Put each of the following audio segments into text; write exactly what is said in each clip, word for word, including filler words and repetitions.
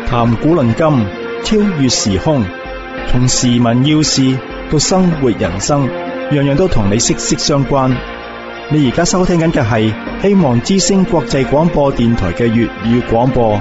談古論今，超越時空，從時聞要事到生活人生，樣樣都同你息息相關。你而家收聽緊嘅係希望之聲國際廣播電台嘅粵語廣播。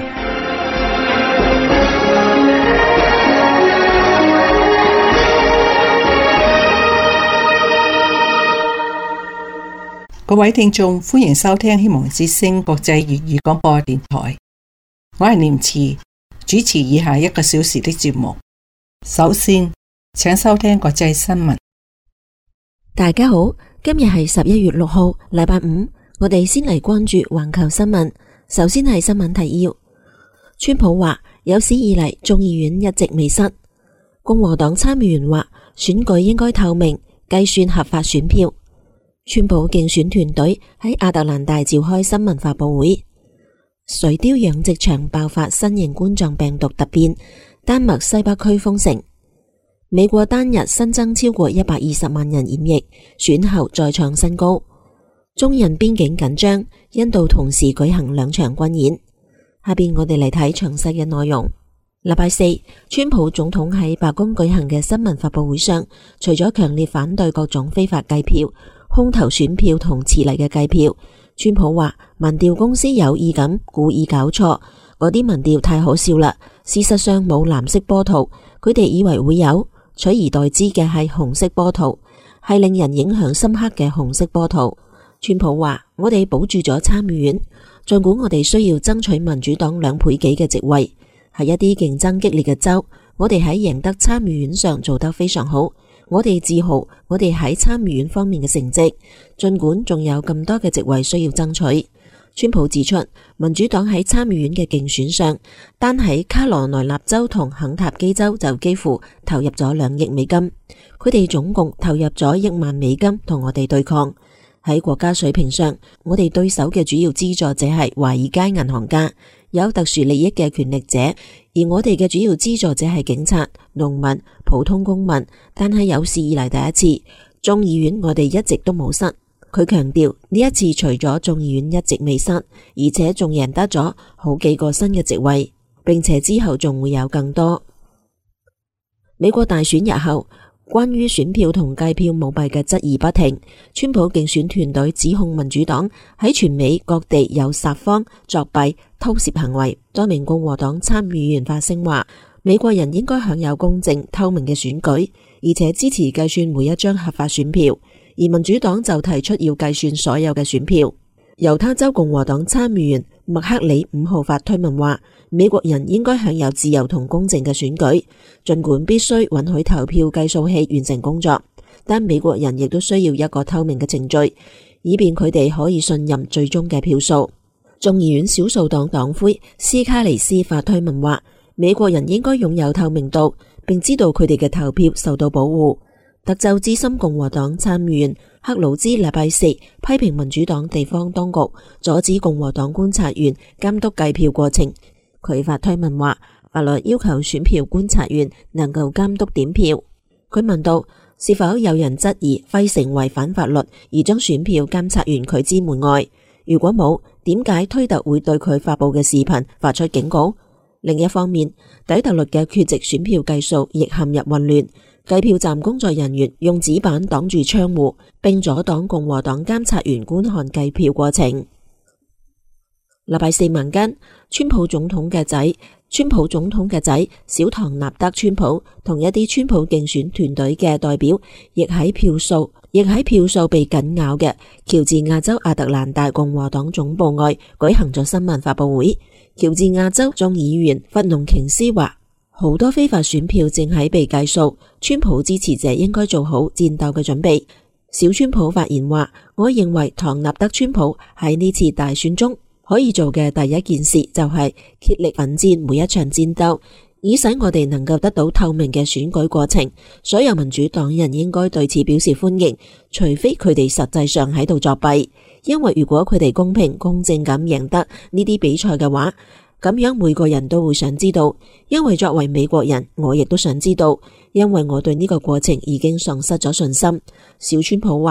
各位聽眾，歡迎收聽希望之聲國際粵語廣播電台。我係念慈，主持以下一個小時的節目。首先，請收聽國際新聞。 大家好，今日係十一月六號，禮拜五。我哋先嚟關注環球新聞。首先係新聞提要。川普話有史以嚟眾議院一直未失。共和黨參議員話選舉應該透明，計算合法選票。川普競選團隊喺亞特蘭大召開新聞發佈會。水貂養殖場爆發新型冠狀病毒突變，丹麥西北區封城。美國單日新增超過一百二十萬人染疫，選後再創新高。中印邊境緊張，印度同時舉行兩場軍演。下邊我哋嚟睇詳細嘅內容。禮拜四，川普總統喺白宮舉行嘅新聞發佈會上，除咗強烈反對各種非法計票、空頭選票同遲嚟嘅計票，川普話民調公司有意咁故意搞錯，嗰啲民調太可笑啦。事實上冇藍色波圖，佢哋以為會有，取而代之嘅係紅色波圖，係令人影響深刻嘅紅色波圖。川普話我哋保住咗參議院，儘管我哋需要爭取民主黨兩倍幾嘅席位，喺一啲競爭激烈嘅州，我哋喺贏得參議院上做得非常好。我哋自豪我哋喺參議院方面嘅成績，儘管仲有咁多嘅席位需要爭取。川普指出，民主黨喺參議院嘅競選上，單喺卡羅來納州同肯塔基州就幾乎投入咗兩億美金，佢哋總共投入咗一萬美金同我哋對抗。喺國家水平上，我哋對手嘅主要資助者係華爾街銀行家，有特殊利益嘅權力者，而我哋嘅主要資助者係警察、農民、普通公民。但係有史以嚟第一次，眾議院我哋一直都冇失。佢強調呢一次除咗眾議院一直未失，而且仲贏得咗好幾個新嘅席位，並且之後仲會有更多。美國大選日後，關於選票同計票舞弊嘅質疑不停，川普競選團隊指控民主黨喺全美各地有撒謊、作弊、偷竊行為。多名共和黨參議員發聲話，美國人應該享有公正透明嘅選舉，而且支持計算每一張合法選票。而民主黨就提出要計算所有嘅選票。猶他州共和黨參議員麥克里五號發推文話，美國人應該享有自由同公正嘅選舉，儘管必須允許投票計數器完成工作，但美國人亦都需要一個透明嘅程序，以便佢哋可以信任最終嘅票數。眾議院少數黨黨魁斯卡利斯發推文話，美國人應該擁有透明度，並知道佢哋嘅投票受到保護。德州資深共和黨參議員克魯茲禮拜四批評民主黨地方當局阻止共和黨觀察員監督計票過程。佢發推文話，法律要求選票觀察員能夠監督點票。佢問到是否有人質疑費城違反法律而將選票監察員拒之門外？如果冇，點解推特會對佢發佈嘅視頻發出警告？另一方面，底特律嘅缺席選票計數亦陷入混亂。計票站工作人員用紙板擋住窗戶，並阻擋共和黨監察員觀看計票過程。禮拜四晚間，川普總統嘅仔，川普總統嘅仔小唐納德川普同一啲川普競選團隊嘅代表，亦喺票數，亦喺票數被緊咬嘅喬治亞州亞特蘭大共和黨總部外舉行咗新聞發佈會。喬治亞州眾議員弗農瓊斯話，好多非法選票正喺被計數，川普支持者應該做好戰鬥嘅準備。小川普發言話，我認為唐納德川普喺呢次大選中可以做嘅第一件事就係竭力奮戰每一場戰鬥，以使我哋能夠得到透明嘅選舉過程。所有民主黨人應該對此表示歡迎，除非佢哋實際上喺度作弊。因為如果佢哋公平公正咁贏得呢啲比賽嘅話，咁樣每個人都會想知道，因為作為美國人，我亦都想知道，因為我對呢個過程已經喪失咗信心。小川普話，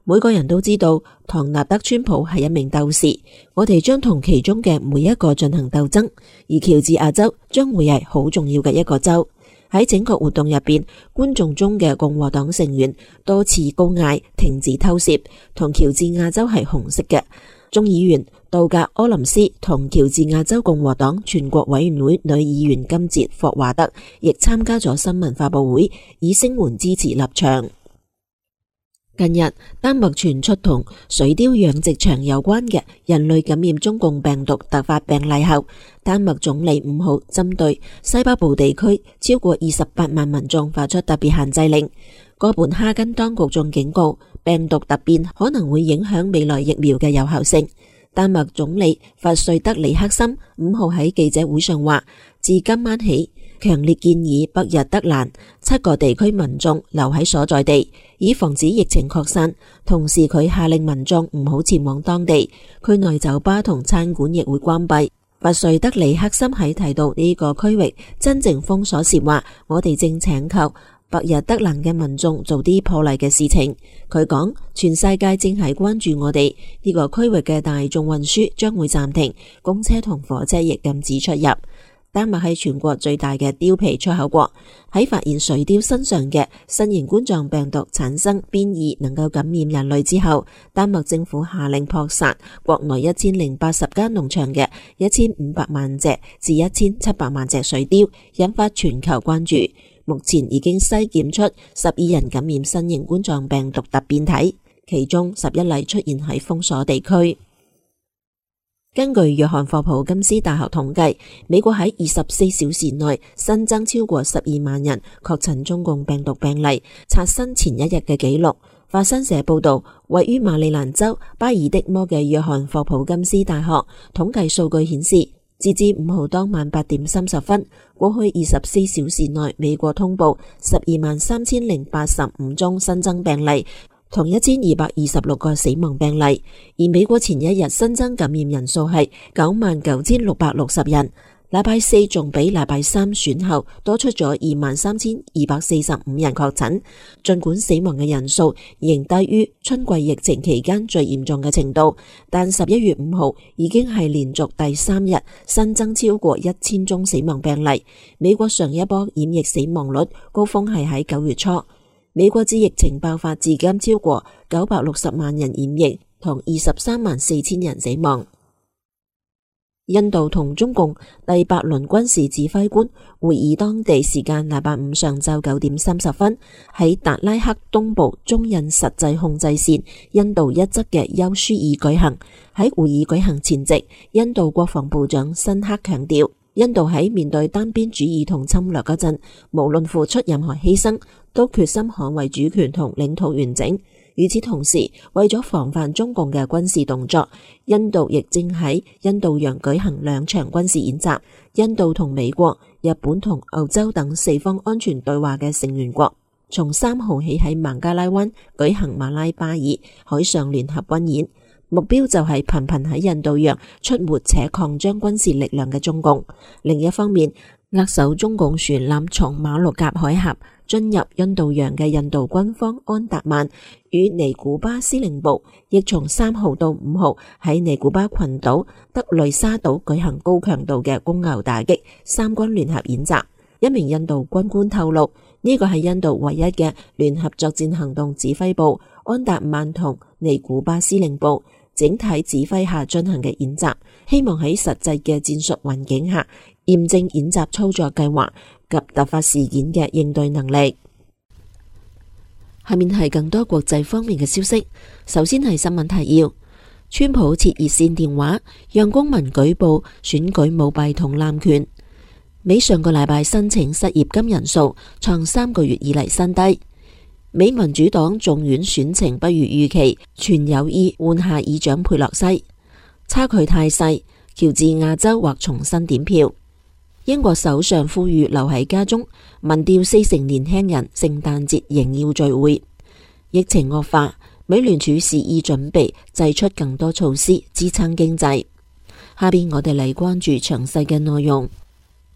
每個人都知道唐納德川普係一名鬥士，我哋將同其中嘅每一個進行鬥爭，而喬治亞州將會係好重要嘅一個州。喺整個活動入邊，觀眾中嘅共和黨成員多次高嗌停止偷竊，同喬治亞州係紅色嘅。眾議員道格柯林斯同喬治亞州共和黨全國委員會女議員金捷霍華德亦參加咗新聞發佈會，以聲援支持立場。近日，丹麥傳出同水貂養殖場有關嘅人類感染中共病毒突發病例後，丹麥總理五號針對西北部地區超過二十八萬民眾發出特別限制令。哥本哈根當局仲警告，病毒突變可能會影響未來疫苗嘅有效性。丹麥總理法瑞德里克森五號喺記者會上話，自今晚起，強烈建議北日德蘭七個地區民眾留喺所在地，以防止疫情擴散。同時，佢下令民眾唔好前往當地，區內酒吧同餐館亦會關閉。法瑞德里克森喺提到呢個區域真正封鎖時話，我哋正請求北日德蘭嘅民眾做啲破例嘅事情。佢講，全世界正係關注我哋呢個區域嘅大眾運輸將會暫停，公車同火車亦禁止出入。丹麥係全國最大嘅貂皮出口國，喺發現水貂身上嘅新型冠狀病毒產生變異能夠感染人類之後，丹麥政府下令撲殺國內一千零八十間農場嘅一千五百萬隻至一千七百萬隻水貂，引發全球關注。目前已經篩檢出十二人感染新型冠狀病毒突變體，其中十一例出現喺封鎖地區。根據約翰霍普金斯大學統計，美國喺二十四小時內新增超過十二萬人確診中共病毒病例，刷新前一日嘅紀錄。法新社報道，位於馬里蘭州巴爾的摩嘅約翰霍普金斯大學統計數據顯示，截至五號當晚八點三十分，過去二十四小時內美國通報十二萬三千零八十五宗新增病例，同一千二百二十六個死亡病例，而美國前一日新增感染人數係九萬九千六百六十人。禮拜四仲比禮拜三選後多出咗二萬三千二百四十五人確診，盡管死亡嘅人數仍低於春季疫情期間最嚴重嘅程度，但十一月五號已經係連續第三日新增超過一千宗死亡病例。美國上一波染疫死亡率高峰係喺九月初。美國自疫情爆發至今超過九百六十萬人染疫，同二十三萬四千人死亡。印度同中共第八輪軍事指揮官會議當地時間禮拜五上晝九點三十分喺達拉克東部中印實際控制線印度一側嘅休舒爾舉行。喺會議舉行前夕，印度國防部長辛克強調，印度喺面對單邊主義同侵略嗰陣，無論付出任何犧牲，都決心捍衛主權同領土完整。與此同時，為咗防範中共嘅軍事動作，印度亦正喺印度洋舉行兩場軍事演習。印度同美國、日本同澳洲等四方安全對話嘅成員國，從三號起喺孟加拉灣舉行馬拉巴爾海上聯合軍演，目標就係頻頻喺印度洋出沒且擴張軍事力量嘅中共。另一方面，扼守中共船艦從馬六甲海峽進入印度洋嘅印度軍方安達曼與尼古巴司令部，亦從三號到五號喺尼古巴群島德雷沙島舉行高強度嘅公牛打擊三軍聯合演習。一名印度軍官透露，呢個係印度唯一嘅聯合作戰行動指揮部安達曼同尼古巴司令部整體指揮下進行嘅演習，希望喺實際嘅戰術環境下驗證演習操作計劃及突發事件嘅應對能力。下面係更多國際方面嘅消息。首先係新聞提要：川普設熱線電話，讓公民舉報選舉舞弊同濫權。美上個禮拜申請失業金人數創三個月以嚟新低。美民主黨眾院選情不如預期，傳有意換下議長佩洛西，差距太細，喬治亞州或重新點票。英國首相呼籲留喺家中，民調四成年輕人聖誕節仍要聚會。疫情惡化，美聯儲示意準備祭出更多措施支撐經濟。下邊我哋嚟關注詳細嘅內容。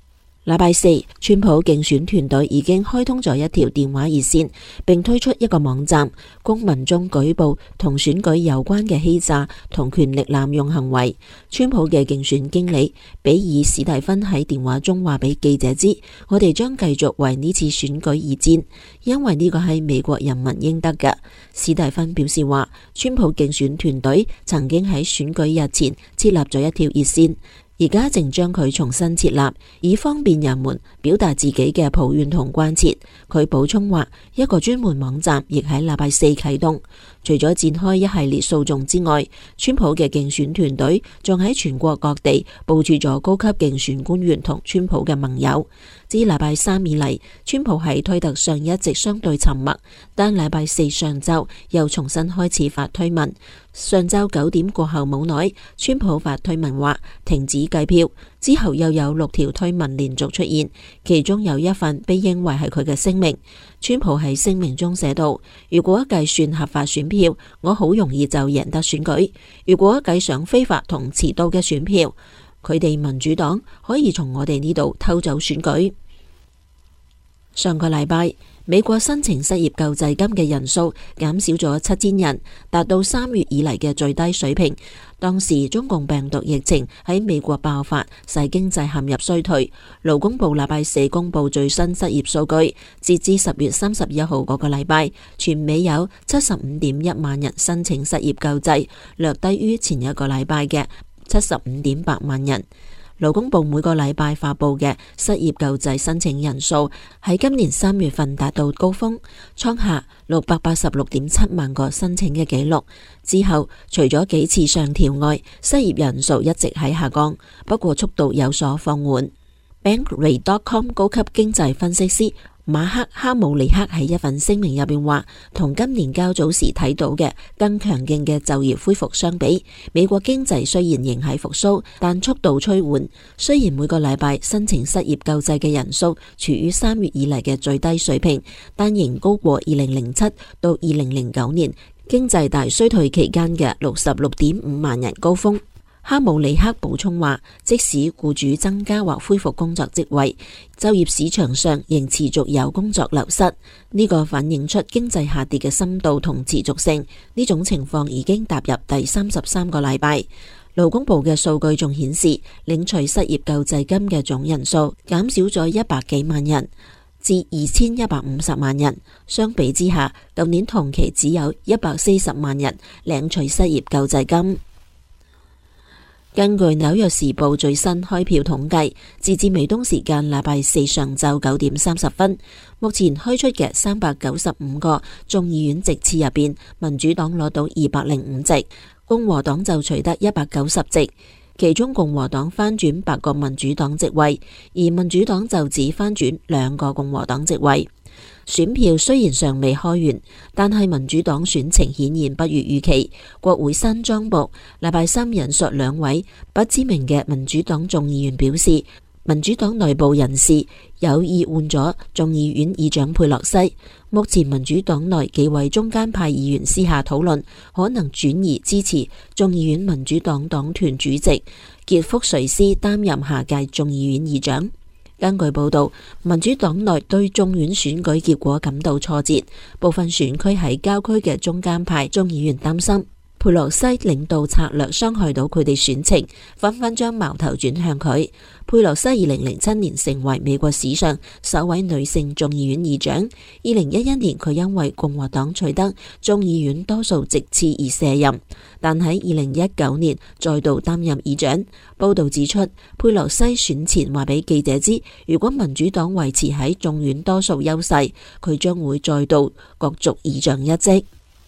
禮拜四，川普競選團隊已經開通咗一條電話熱線，並推出一個網站，供民眾舉報同選舉有關嘅欺詐同權力濫用行為。川普嘅競選經理比爾史蒂芬喺電話中話俾記者知：我哋將繼續為呢次選舉而戰，因為呢個係美國人民應得嘅。史蒂芬表示話，川普競選團隊曾經喺選舉日前設立咗一條熱線，而家正將佢重新設立，以方便人們表達自己嘅抱怨同關切。佢補充話，一個專門網站亦喺禮拜四啟動。除咗展開一系列訴訟之外，川普嘅競選團隊仲喺全國各地部署咗高級競選官員同川普嘅盟友。自禮拜三以嚟，川普喺推特上一直相對沉默，但禮拜四上晝又重新開始發推文。上晝九點過後冇耐，川普發推文話停止計票，之後又有六條推文連續出現，其中有一份被認為係佢嘅聲明。川普喺聲明中寫道：如果計算合法選票，我好容易就贏得選舉；如果計上非法同遲到嘅選票，佢哋民主黨可以從我哋呢度偷走選舉。上個禮拜，美國申請失業救濟金嘅人數減少咗七千人，達到三月以嚟嘅最低水平。當時中共病毒疫情喺美國爆發，使經濟陷入衰退。勞工部禮拜四公布最新失業數據，截至十月三十一號嗰個禮拜，全美有七十五點一萬人申請失業救濟，略低於前一個禮拜嘅七十五點八萬人。勞工部每個禮拜發佈嘅失業救濟申請人數喺今年三月份達到高峰，創下六百八十六點七萬個申請嘅紀錄。之後，除咗幾次上調外，失業人數一直喺下降，不過速度有所放緩。Bankrate dot com 高級經濟分析師馬克哈姆尼克喺一份聲明入邊話，同今年較早時睇到嘅更強勁嘅就業恢復相比，美國經濟雖然仍喺復甦，但速度趨緩。雖然每個禮拜申請失業救濟嘅人數處於三月以嚟嘅最低水平，但仍高過二零零七到二零零九年經濟大衰退期間嘅六十六點五萬人高峰。哈姆尼克補充話，即使僱主增加或恢復工作職位，就業市場上仍持續有工作流失。呢個反映出經濟下跌嘅深度同持續性。呢種情況已經踏入第三十三個禮拜。勞工部嘅數據仲顯示，領取失業救濟金嘅總人數減少咗一百幾萬人，至二千一百五十萬人。相比之下，舊年同期只有一百四十萬人領取失業救濟金。根據紐約時報最新開票統計，截至美東時間禮拜四上晝九點三十分，目前開出嘅三百九十五個眾議院席次入邊，民主黨攞到二百零五席，共和黨就取得一百九十席，其中共和黨翻轉八個民主黨席位，而民主黨就只翻轉兩個共和黨席位。選票雖然尚未開完，但係民主黨選情顯然不如預期。國會山莊部禮拜三引述兩位不知名嘅民主黨眾議員表示，民主黨內部人士有意換咗眾議院議長佩洛西。目前民主黨內幾位中間派議員私下討論，可能轉移支持眾議院民主黨黨團主席傑福瑞斯擔任下屆眾議院議長。根據報道，民主黨內對眾院選舉結果感到挫折，部分選區喺郊區嘅中間派眾議員擔心佩洛西領導策略傷害到佢哋選情，紛紛將矛頭轉向佢。佩洛西二零零七年成為美國史上首位女性眾議院議長，二零一一年佢因為共和黨取得眾議院多數席次而卸任，但喺二零一九年再度擔任議長。報道指出，佩洛西選前話俾記者知，如果民主黨維持喺眾院多數優勢，佢將會再度角逐議長一職。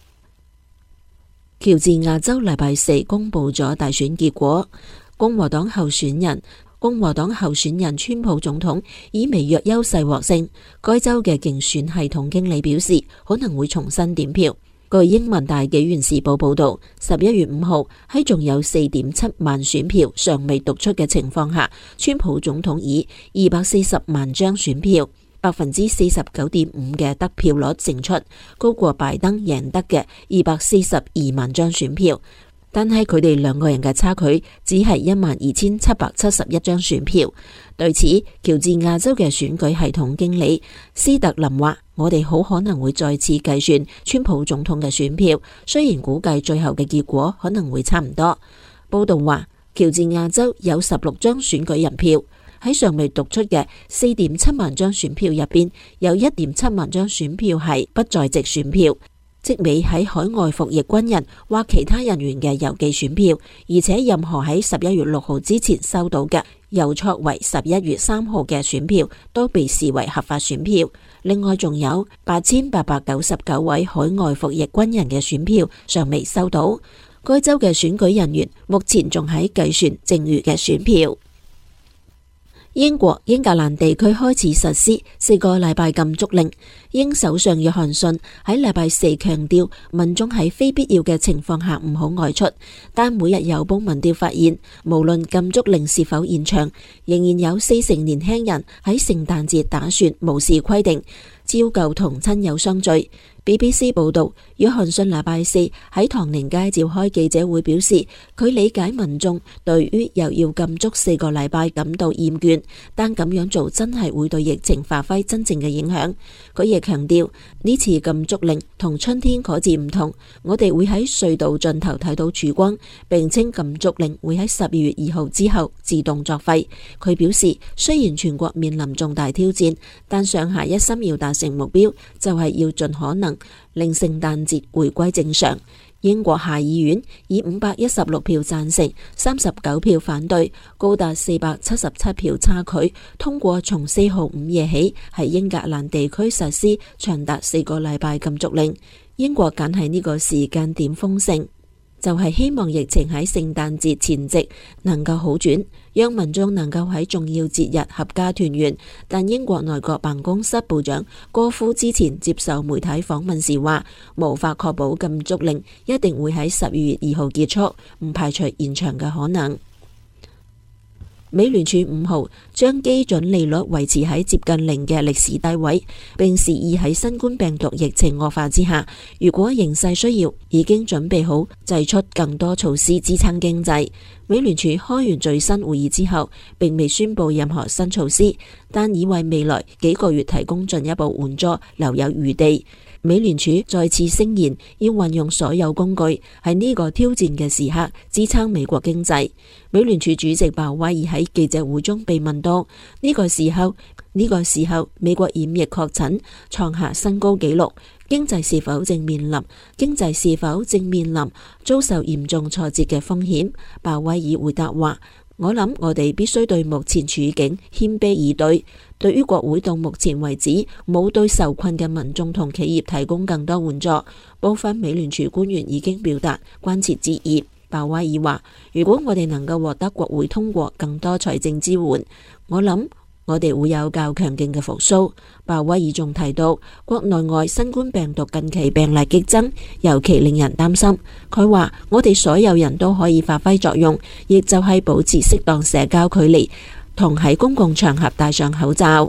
喬治亞州禮拜四公布咗大選結果，共和黨候選人共和黨候選人川普總統以微弱優勢獲勝。該州嘅競選系統經理表示，可能會重新點票。據英文大紀元時報報道，十一月五號喺仲有四點七萬選票尚未讀出嘅情況下，川普總統以二百四十萬張選票，百分之四十九點五嘅得票率勝出，高過拜登贏得嘅二百四十二萬張選票。 但係佢哋兩個人嘅差距只係一萬二千七百七十一張選票。對此，喬治亞州嘅選舉系統經理斯特林話：我哋好可能會再次計算川普總統嘅選票，雖然估計最後嘅結果可能會差唔多。報道話，喬治亞州有十六張選舉人票，喺尚未讀出嘅四點七萬張選票入邊，有一點七萬張選票係不在籍選票，即未喺海外服役軍人或其他人員嘅郵寄選票，而且任何喺十一月六號之前收到嘅郵戳為十一月三號嘅選票都被視為合法選票。另外仲有八千八百九十九位海外服役軍人嘅選票尚未收到。該州嘅選舉人員目前仲喺計算剩餘嘅選票。英國英格蘭地區開始實施四個禮拜禁足令。英首相約翰遜喺禮拜四強調，民眾喺非必要嘅情況下唔好外出。但每日郵報民調發現，無論禁足令是否延長，仍然有四成年輕人喺聖誕節打算無視規定，照舊同親友相聚。B B C 報道，約翰遜禮拜四喺唐寧街召開記者會，表示佢理解民眾對於又要禁足四個禮拜感到厭倦，但咁樣做真係會對疫情發揮真正嘅影響。佢亦強調呢次禁足令同春天嗰次唔同，我哋會喺隧道盡頭睇到曙光，並稱禁足令會喺十二月二號之後自動作廢。佢表示，雖然全國面臨重大挑戰，但上下一心要達成目標，就係要盡可能令聖誕節回歸正常。英國下議院以五百一十六票贊成、三十九票反對，高達四百七十七票差距，通過從四號午夜起喺英格蘭地區實施長達四個禮拜禁足令。英國揀喺呢個時間點封城，就係希望疫情喺聖誕節前夕能夠好轉，讓民眾能夠喺重要節日合家團圓。但英國內閣辦公室部長戈夫之前接受媒體訪問時話，無法確保禁足令一定會喺十二月二號結束，唔排除延長嘅可能。美聯儲五號將基準利率維持喺接近零嘅歷史低位，並示意喺新冠病毒疫情惡化之下，如果形勢需要，已經準備好祭出更多措施支撐經濟。美聯儲開完最新會議之後，並未宣布任何新措施，但已為未來幾個月提供進一步援助留有餘地。美聯儲再次聲言要運用所有工具，喺呢個挑戰嘅時刻支撐美國經濟。美聯儲主席鮑威爾喺記者會中被問到，呢個時候呢個時候美國染疫確診創下新高紀錄，經濟是否正面臨經濟是否正面臨遭受嚴重挫折嘅風險？鮑威爾回答話，我諗我哋必須對目前處境謙卑以對。對於國會到目前為止冇對受困嘅民眾同企業提供更多援助，部分美聯儲官員已經表達關切之意。鮑威爾話，如果我哋能夠獲得國會通過更多財政支援，我諗我哋會有較強勁嘅復甦。鮑威爾仲提到，國內外新冠病毒近期病例激增，尤其令人擔心。佢話，我哋所有人都可以發揮作用，亦就係保持適當社交距離，同喺公共場合戴上口罩。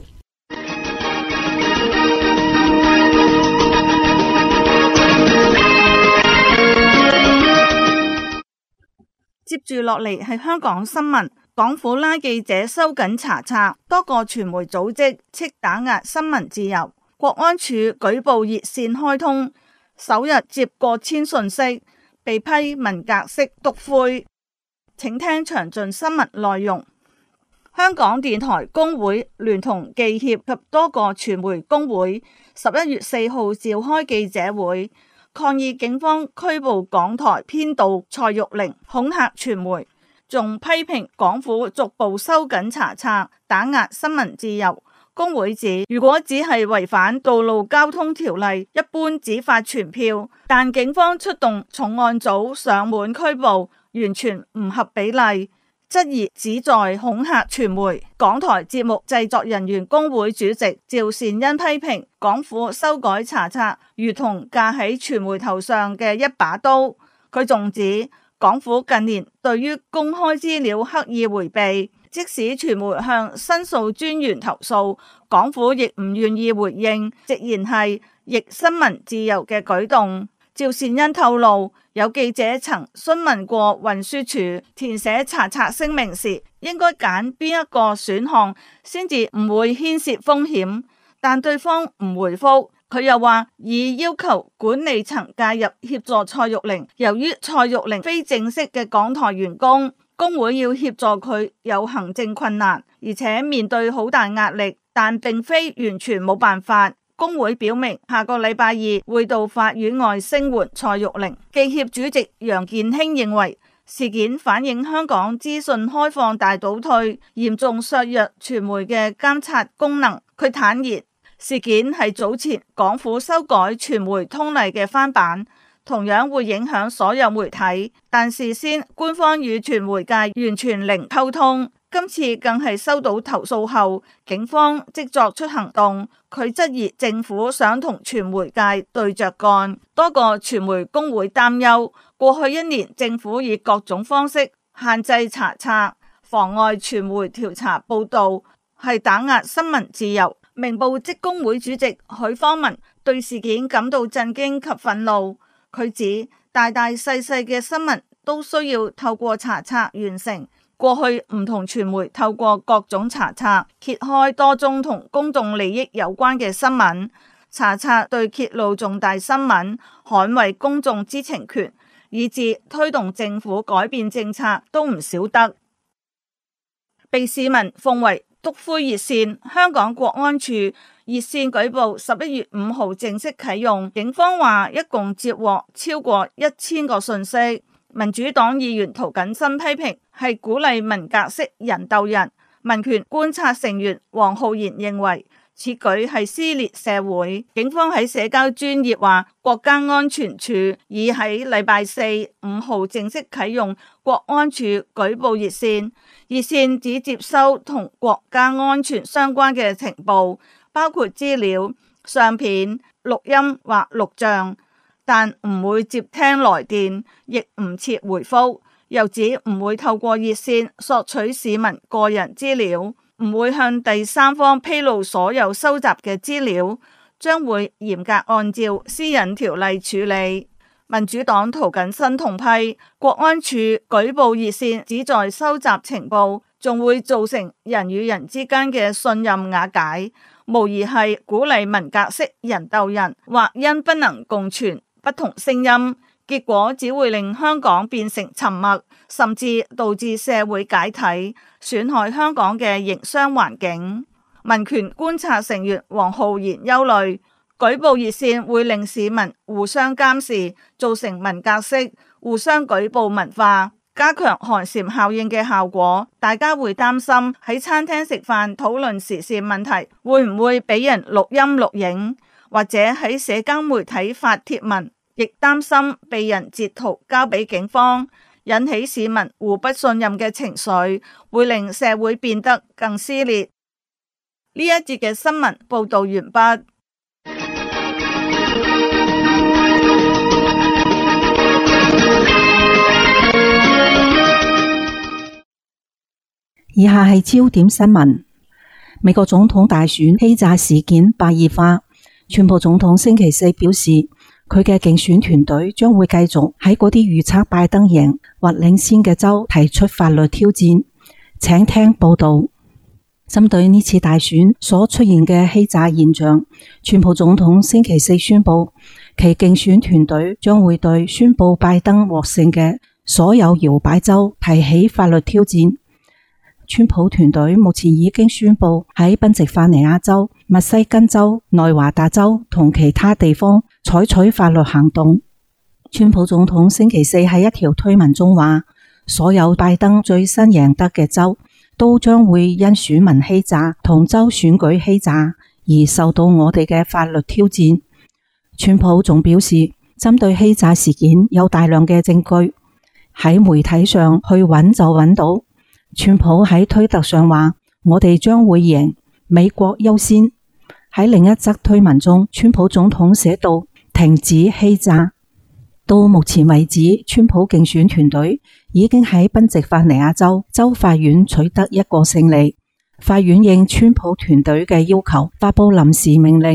接住落嚟係香港新聞，港府拉記者收緊查冊，多個傳媒組織斥打壓新聞自由。國安處舉報熱線開通，首日接過千訊息，被批文革式篤灰。請聽詳盡新聞內容。香港電台工會聯同記協及多個傳媒工會十一月四號召開記者會，抗議警方拘捕港台編導蔡玉玲，恐嚇傳媒，仲批評港府逐步收緊查冊，打壓新聞自由。工會指，如果只係違反道路交通條例，一般只發傳票，但警方出動重案組上門拘捕，完全唔合比例，質疑旨在恐嚇傳媒。港台節目製作人員工會主席趙善恩批評港府修改查冊，如同架喺傳媒頭上嘅一把刀。佢仲指港府近年對於公開資料刻意迴避，即使傳媒向申訴專員投訴，港府亦唔願意回應，直言係逆新聞自由嘅舉動。趙善恩透露， 有記者曾詢問過運輸署填寫查冊聲明時，應該揀邊一個選項先至唔會牽涉風險，但對方唔回覆。佢又話已要求管理層介入協助蔡玉玲，由於蔡玉玲非正式嘅港台員工，工會要協助佢有行政困難，而且面對好大壓力，但並非完全冇辦法。工會表明下個禮拜二會到法院外聲援蔡玉玲。記協主席楊健興認為事件反映香港資訊開放大倒退，嚴重削弱傳媒嘅監察功能。佢坦言事件係早前港府修改傳媒通例嘅翻版，同樣會影響所有媒體，但事先官方與傳媒界完全零溝通。今次更係收到投訴後，警方即作出行動。佢質疑政府想同傳媒界對着幹。多個傳媒工會擔憂，過去一年政府以各種方式限制查冊，妨礙傳媒調查報導，係打壓新聞自由。明報職工會主席許方文對事件感到震驚及憤怒。佢指大大細細嘅新聞都需要透過查冊完成。過去唔同傳媒透過各種查冊揭開多宗同公眾利益有關嘅新聞，查冊對揭露重大新聞、捍衛公眾知情權，以至推動政府改變政策都唔少得。被市民奉為篤灰熱線，香港國安處熱線舉報十一月五號正式啟用，警方話一共接獲超過一千個訊息。民主黨議員涂謹申批評係鼓勵文革式人鬥人。民權觀察成員黃浩然認為此舉係撕裂社會。警方喺社交專頁話，國家安全處已喺禮拜四五號正式啟用國安處舉報熱線。熱線只接收同國家安全相關嘅情報，包括資料、相片、錄音或錄像，但唔會接聽來電，亦唔設回覆。又指唔會透過熱線索取市民個人資料，唔會向第三方披露所有收集嘅資料，將會嚴格按照私隱條例處理。民主黨涂謹申同批，國安處舉報熱線旨在收集情報，仲會造成人與人之間嘅信任瓦解，無疑係鼓勵文革式人鬥人，或因不能共存不同聲音，結果只會令香港變成沉默，甚至導致社會解體，損害香港嘅營商環境。民權觀察成員黃浩然憂慮，舉報熱線會令市民互相監視，造成文革式互相舉報文化，加強寒蟬效應嘅效果。大家會擔心喺餐廳食飯討論時事問題，會唔會俾人錄音錄影，或者喺社交媒體發帖文，亦擔心被人截圖交俾警方，引起市民互不信任嘅情緒，會令社會變得更撕裂。呢一節嘅新聞報道完畢。 以下係焦點新聞。美國總統大選欺詐事件白熱化，川普總統星期四表示，佢嘅競選團隊將會繼續喺嗰啲預測拜登贏或領先嘅州提出法律挑戰。請聽報道。針對呢次大選所出現嘅欺詐現象，川普總統星期四宣布，其競選團隊將會對宣布拜登獲勝嘅所有搖擺州提起法律挑戰。川普團隊目前已經宣布喺賓夕法尼亞州、密西根州、內華達州同其他地方採取法律行動。川普總統星期四喺一條推文中話，所有拜登最新贏得嘅州都將會因選民欺詐同州選舉欺詐而受到我哋嘅法律挑戰。川普仲表示，針對欺詐事件有大量嘅證據，喺媒體上去揾就揾到。川普喺推特上話，我哋將會贏，美國優先。喺另一則推文中，川普總統寫道，停止欺詐。到目前為止，川普競選團隊已經喺賓夕法尼亞州州法院取得一個勝利。法院應川普團隊嘅要求發佈臨時命令，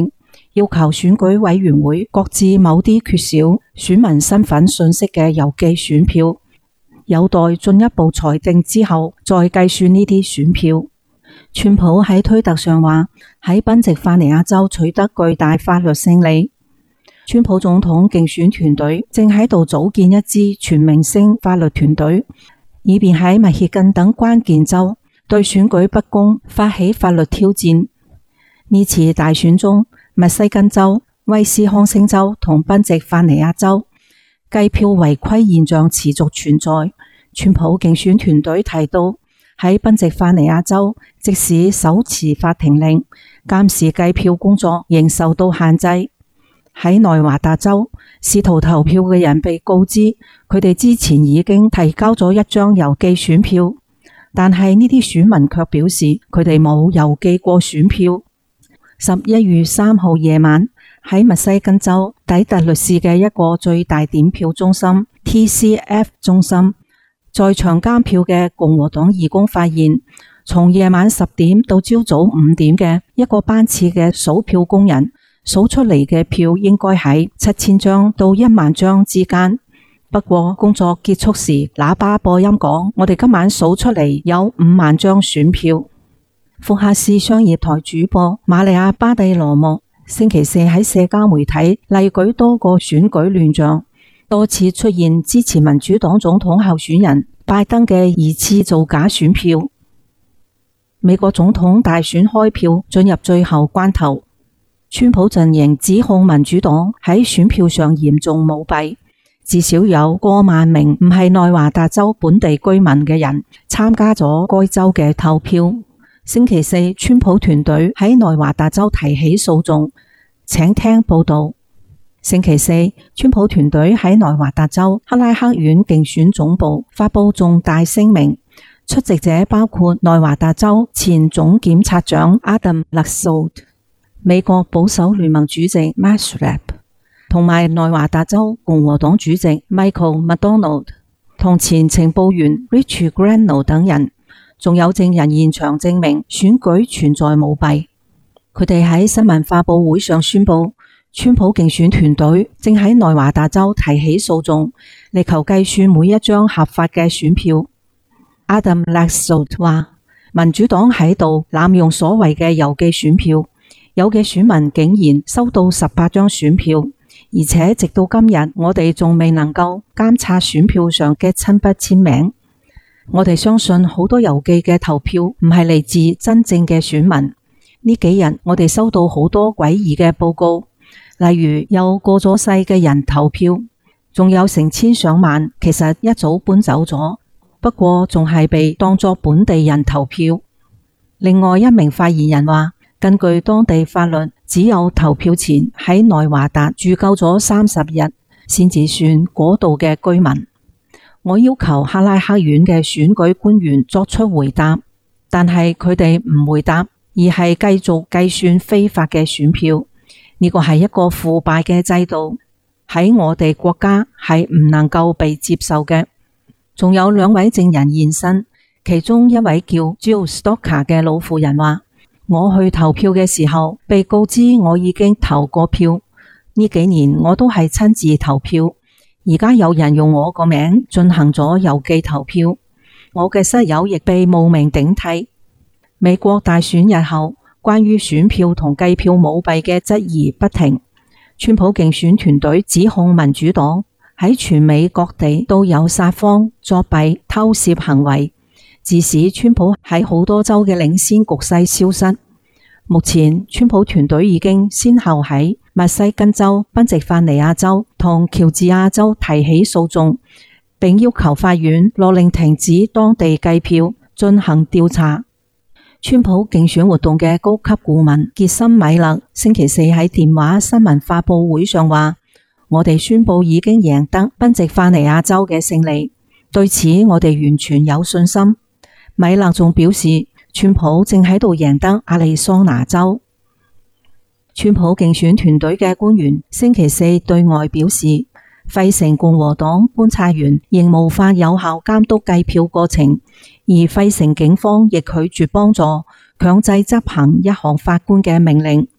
要求選舉委員會擱置某啲缺少選民身份信息嘅郵寄選票，有待進一步裁定之後再計算呢啲選票。川普喺推特上話喺賓夕法尼亞州取得巨大法律勝利。川普總統競選團隊正喺度組建一支全明星法律團隊，以便喺密歇根等關鍵州對選舉不公發起法律挑戰。呢次大選中，密西根州、威斯康星州同賓夕法尼亞州計票違規現象持續存在。川普競選團隊提到，喺賓夕法尼亞州，即使手持法庭令，監視計票工作仍受到限制。喺內華達州，試圖投票嘅人被告知，佢哋之前已經提交咗一張郵寄選票，但係呢啲選民卻表示佢哋冇郵寄過選票。十一月三號夜晚，喺密西根州底特律市嘅一個最大點票中心 T C F 中心，在場監票嘅共和黨義工發現，從夜晚十點到朝早五點嘅一個班次嘅數票工人數出嚟嘅票應該喺七千張到一萬張之間。不過工作結束時，喇叭播音講，我哋今晚數出嚟有五萬張選票。福克斯商業台主播瑪利亞巴蒂羅莫星期四喺社交媒體例舉多個選舉亂象，多次出現支持民主黨總統候選人拜登嘅疑似造假選票。美國總統大選開票進入最後關頭，川普陣營指控民主黨喺選票上嚴重舞弊，至少有過萬名唔係內華達州本地居民嘅人參加咗該州嘅投票。星期四，川普團隊喺內華達州提起訴訟，請聽報道。星期四，川普團隊喺內華達州克拉克縣競選總部發佈重大聲明，出席者包括內華達州前總檢察長 Adam Laxalt、美國保守聯盟主席 Mashrab 同埋內華達州共和黨主席 Michael McDonald 同前情報員 Rich Grenell 等人。仲有證人現場證明選舉存在舞弊。佢哋喺新聞發佈會上宣布，川普競選團隊正喺內華達州提起訴訟，力求計算每一張合法嘅選票。Adam Laxalt 話，民主黨喺度濫用所謂嘅郵寄選票，有嘅選民竟然收到十八張選票，而且直到今日，我哋仲未能夠監察選票上嘅親筆簽名。我哋相信好多郵寄嘅投票唔係嚟自真正嘅選民。呢幾日我哋收到好多詭異嘅報告，例如有過咗世嘅人投票，仲有成千上萬其實一早搬走咗，不過仲係被當作本地人投票。另外一名發言人話，根據當地法律，只有投票前喺內華達住夠咗三十日先至算嗰度嘅居民。我要求克拉克縣嘅選舉官員作出回答，但係佢哋唔回答，而係繼續計算非法嘅選票。呢個係一個腐敗嘅制度，喺我哋國家係唔能夠被接受嘅。仲有兩位證人現身，其中一位叫 Jill Stocker 嘅老婦人話，我去投票嘅時候被告知我已經投過票，呢幾年我都係親自投票。而家有人用我個名進行咗郵寄投票，我嘅室友亦被冒名頂替。美國大選日後，關於選票同計票舞弊嘅質疑不停。川普競選團隊指控民主黨喺全美各地都有撒謊、作弊、偷竊行為，致使川普喺好多州嘅領先局勢消失。目前，川普團隊已經先後喺密西根州、賓夕法尼亞州同喬治亞州提起訴訟，並要求法院勒令停止當地計票，進行調查。川普競選活動嘅高級顧問傑森米勒星期四喺電話新聞發佈會上話，我哋宣布已經贏得賓夕法尼亞州嘅勝利，對此我哋完全有信心。米勒仲表示，川普正喺度贏得亞利桑那州。川普競選團隊嘅官員星期四對外表示，費城共和黨觀察員仍無法有效監督計票過程，而費城警方亦拒絕幫助強制執行一項法官嘅命令。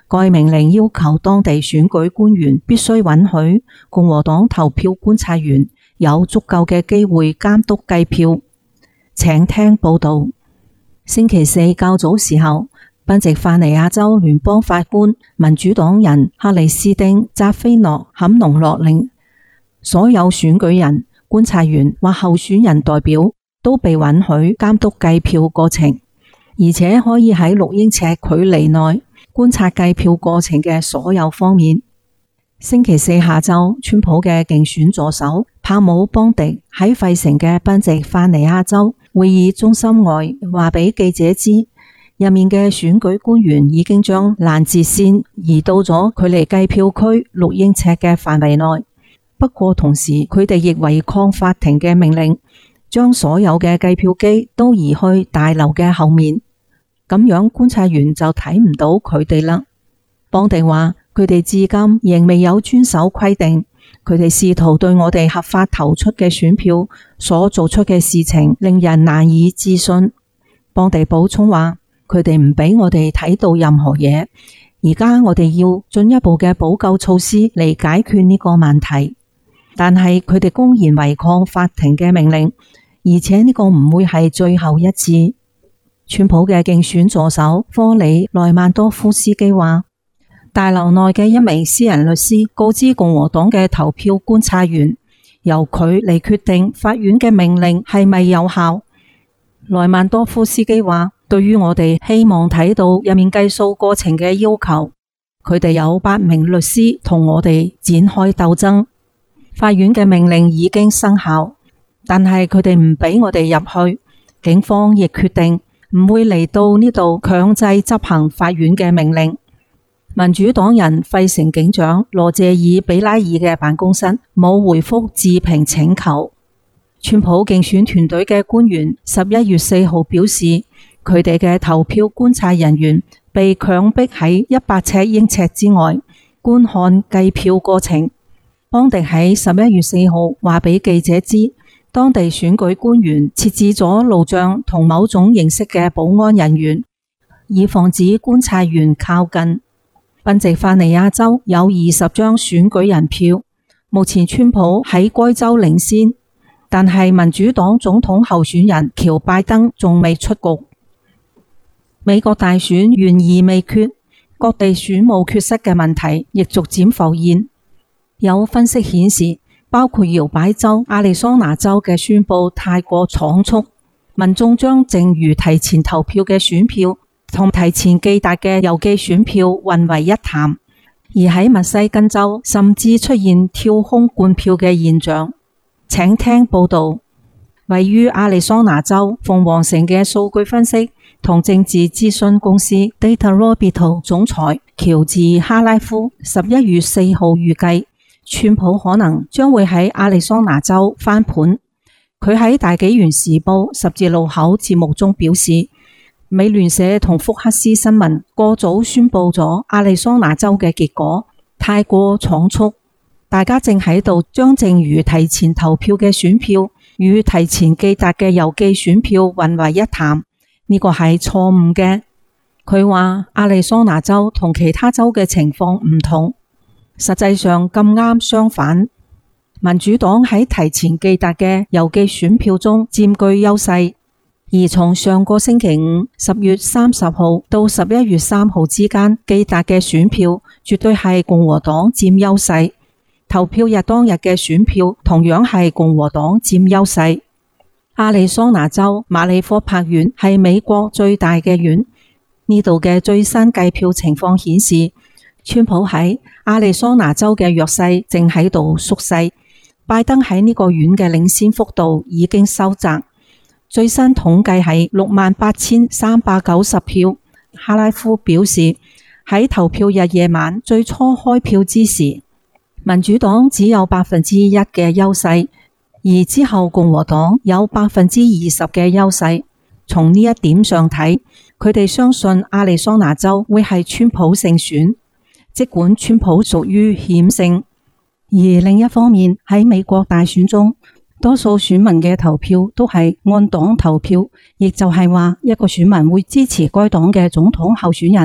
該命令要求當地選舉官員必須允許共和黨投票觀察員有足夠嘅機會監督計票。請聽報道。星期四較早時候，賓夕法尼亞州聯邦法官民主黨人克里斯汀·扎菲諾坎農勒令所有選舉人、觀察員或候選人代表都被允許監督計票過程，而且可以喺六英尺距離內觀察計票過程嘅所有方面。星期四下晝，川普嘅競選助手帕姆邦迪喺費城嘅賓夕法尼亞州會議中心外話俾記者知，入面嘅選舉官員已經將攔截線移到咗距離計票區六英尺嘅範圍內。不過同時，佢哋亦違抗法庭嘅命令，將所有嘅計票機都移去大樓嘅後面，咁樣觀察員就睇唔到佢哋啦。邦迪話，佢哋至今仍未有遵守規定，佢哋試圖對我哋合法投出嘅選票所做出嘅事情令人難以置信。邦迪補充話，佢哋唔俾我哋睇到任何嘢，而家我哋要進一步嘅補救措施嚟解決呢個問題。但係佢哋公然違抗法庭嘅命令，而且呢個唔會係最後一次。川普嘅競選助手科里內曼多夫斯基話，大樓內嘅一名私人律師告知共和黨嘅投票觀察員，由佢嚟決定法院嘅命令係咪有效。內曼多夫斯基話，對於我哋希望睇到入面計數過程嘅要求，佢哋有八名律師同我哋展開鬥爭。法院嘅命令已經生效，但係佢哋唔俾我哋入去。警方亦決定唔會嚟到呢度強制執行法院嘅命令。民主黨人費城警長羅謝爾比拉爾嘅辦公室冇回覆置評請求。川普競選團隊嘅官員十一月四號表示，佢哋嘅投票觀察人員被強迫喺一百尺英尺之外觀看計票過程。邦迪喺十一月四號話俾記者知，當地選舉官員設置咗路障同某種形式嘅保安人員，以防止觀察員靠近。賓夕法尼亞州有二十張選舉人票，目前川普喺該州領先，但係民主黨總統候選人喬拜登仲未出局。美國大選懸而未決，各地選務缺失嘅問題亦逐漸浮現。有分析顯示，包括搖擺州亞利桑那州嘅宣佈太過倉促，民眾將剩餘提前投票嘅選票同提前寄達嘅郵寄選票混為一談，而喺密西根州甚至出現跳空灌票嘅現象。請聽報道。位於亞利桑那州鳳凰城嘅數據分析同政治諮詢公司 DataRobito 總裁喬治哈拉夫十一月四號預計，川普可能將會喺亞利桑那州翻盤。佢喺大紀元時報十字路口節目中表示，美聯社同福克斯新聞過早宣佈咗亞利桑那州嘅結果，太過倉促。大家正喺度將剩餘提前投票嘅選票與提前寄達嘅郵寄選票混為一談，呢個係錯誤嘅。佢話亞利桑那州同其他州嘅情況唔同。實際上咁啱相反，民主黨喺提前寄達嘅郵寄選票中佔據優勢，而從上個星期五十月三十號到十一月三號之間寄達嘅選票絕對係共和黨佔優勢，投票日當日嘅選票同樣係共和黨佔優勢。亞利桑那州馬里科帕縣係美國最大嘅縣，呢度嘅最新計票情況顯示，川普喺亞利桑那州嘅弱勢正喺度縮細，拜登喺呢個縣嘅領先幅度已經收窄。最新統計係六萬八千三百九十票。哈拉夫表示，喺投票日夜晚最初開票之時，民主黨只有百分之一嘅優勢，而之後共和黨有百分之二十嘅優勢。從呢一點上睇，佢哋相信亞利桑那州會係川普勝選。即管川普屬於險勝，而另一方面喺美國大選中，多數選民嘅投票都係按黨投票，亦就係話一個選民會支持該黨嘅總統候選人，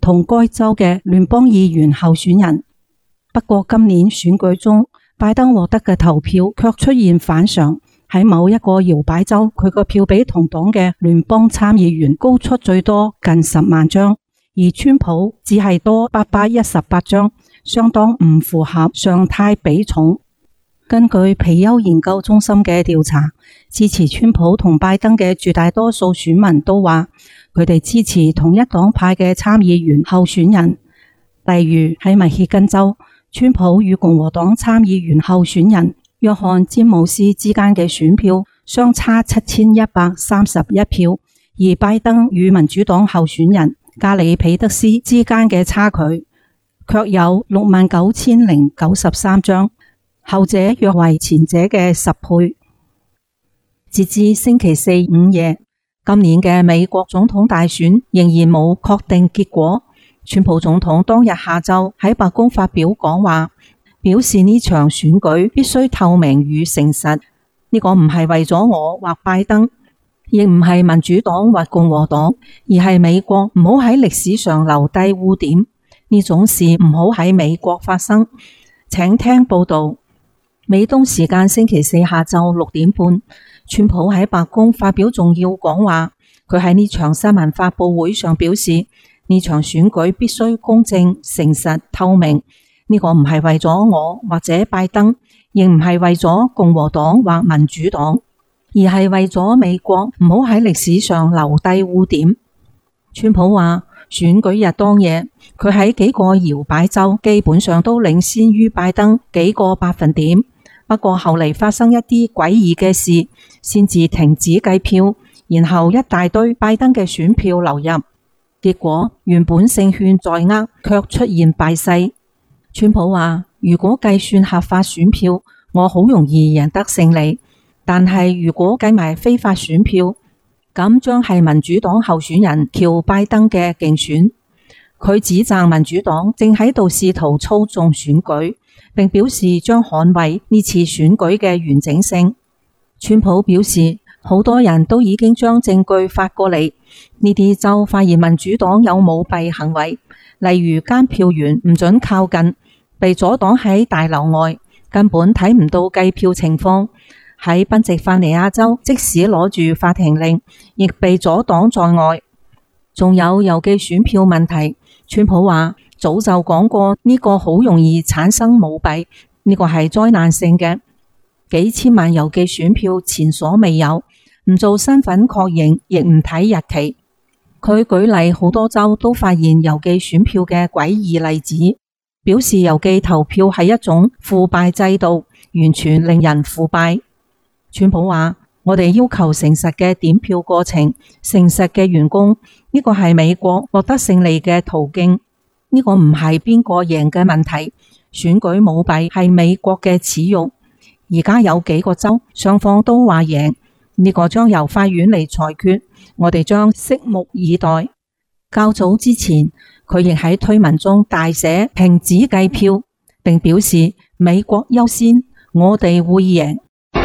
同該州嘅聯邦議員候選人。不過今年選舉中，拜登獲得嘅投票卻出現反常。喺某一個搖擺州，佢個票比同黨嘅聯邦參議員高出最多近十萬張，而川普只係多八百一十八張，相當唔符合常態比重。根據皮尤研究中心嘅調查，支持川普同拜登嘅絕大多數選民都話，佢哋支持同一黨派嘅參議員候選人。例如喺密歇根州，川普與共和黨參議員候選人約翰詹姆斯之間嘅選票相差七千一百三十一票，而拜登與民主黨候選人加里彼得斯之間嘅差距卻有六萬九千零九十三張。後者約為前者嘅十倍。截至星期四午夜，今年嘅美國總統大選仍然冇確定結果。川普總統當日下晝喺白宮發表講話，表示呢場選舉必須透明與誠實。呢個唔係為咗我或拜登，亦唔係民主黨或共和黨，而係美國唔好喺歷史上留低污點。呢種事唔好喺美國發生。請聽報道。美東時間星期四下晝六點半，川普喺白宮發表重要講話。佢喺呢場新聞發佈會上表示，呢場選舉必須公正、誠實、透明。呢個唔係為咗我或者拜登，亦唔係為咗共和黨或民主黨，而係為咗美國唔好喺歷史上留低污點。川普話，選舉日當夜，佢喺幾個搖擺州基本上都領先於拜登幾個百分點。不過後嚟發生一啲詭異嘅事，先至停止計票，然後一大堆拜登嘅選票流入，結果原本勝券在握，卻出現敗勢。川普話，如果計算合法選票，我好容易贏得勝利，但係如果計埋非法選票，咁將係民主黨候選人喬拜登嘅競選。佢指責民主黨正喺度試圖操縱選舉，並表示將捍衛呢次選舉嘅完整性。川普表示，好多人都已經將證據發過嚟，呢啲州發現民主黨有舞弊行為，例如監票員唔准靠近，被阻擋喺大樓外，根本睇唔到計票情況。喺賓夕法尼亞州，即使攞住法庭令，亦被阻擋在外。仲有郵寄選票問題，川普話早就講過呢個好容易產生舞弊，呢個係災難性嘅。幾千萬郵寄選票前所未有，唔做身份確認，亦唔睇日期。佢舉例好多州都發現郵寄選票嘅詭異例子，表示郵寄投票係一種腐敗制度，完全令人腐敗。川普話，我哋要求誠實嘅點票過程，誠實嘅員工，呢個係美國獲得勝利嘅途徑。呢個唔係邊個贏嘅問題，選舉舞弊係美國嘅恥辱。而家有幾個州雙方都話贏，呢個將由法院嚟裁決，我哋將拭目以待。較早之前，佢亦喺推文中大寫停止計票，並表示美國優先，我哋會贏。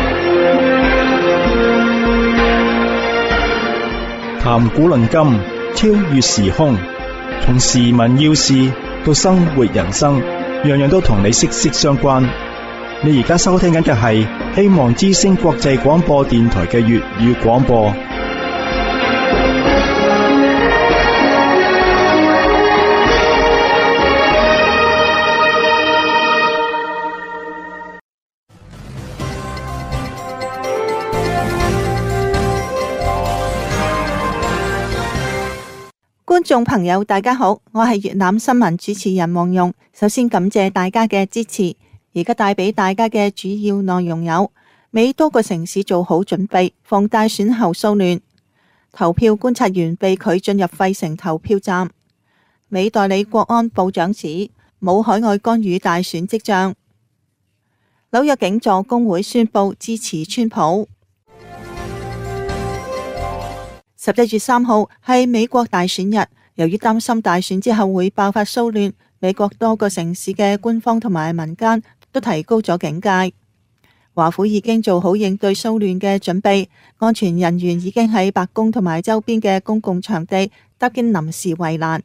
談古論今，超越時空，從時聞要事到生活人生，樣樣都同你息息相關。你而家收聽緊嘅係希望之聲國際廣播電台嘅粵語廣播。 觀眾朋友大家好，我係粵覽新聞主持人黃蓉。首先感謝大家嘅支持。而家帶俾大家嘅主要內容有：美多個城市做好準備，防大選後騷亂；投票觀察員被拒進入費城投票站；美代理國安部長指冇海外干預大選跡象；紐約警助工會宣布支持川普。十一月三號係美國大選日，由於擔心大選之後會爆發騷亂，美國多個城市嘅官方同埋民間都提高咗警戒。華府已經做好應對騷亂嘅準備，安全人員已經喺白宮同埋周邊嘅公共場地搭建臨時圍欄。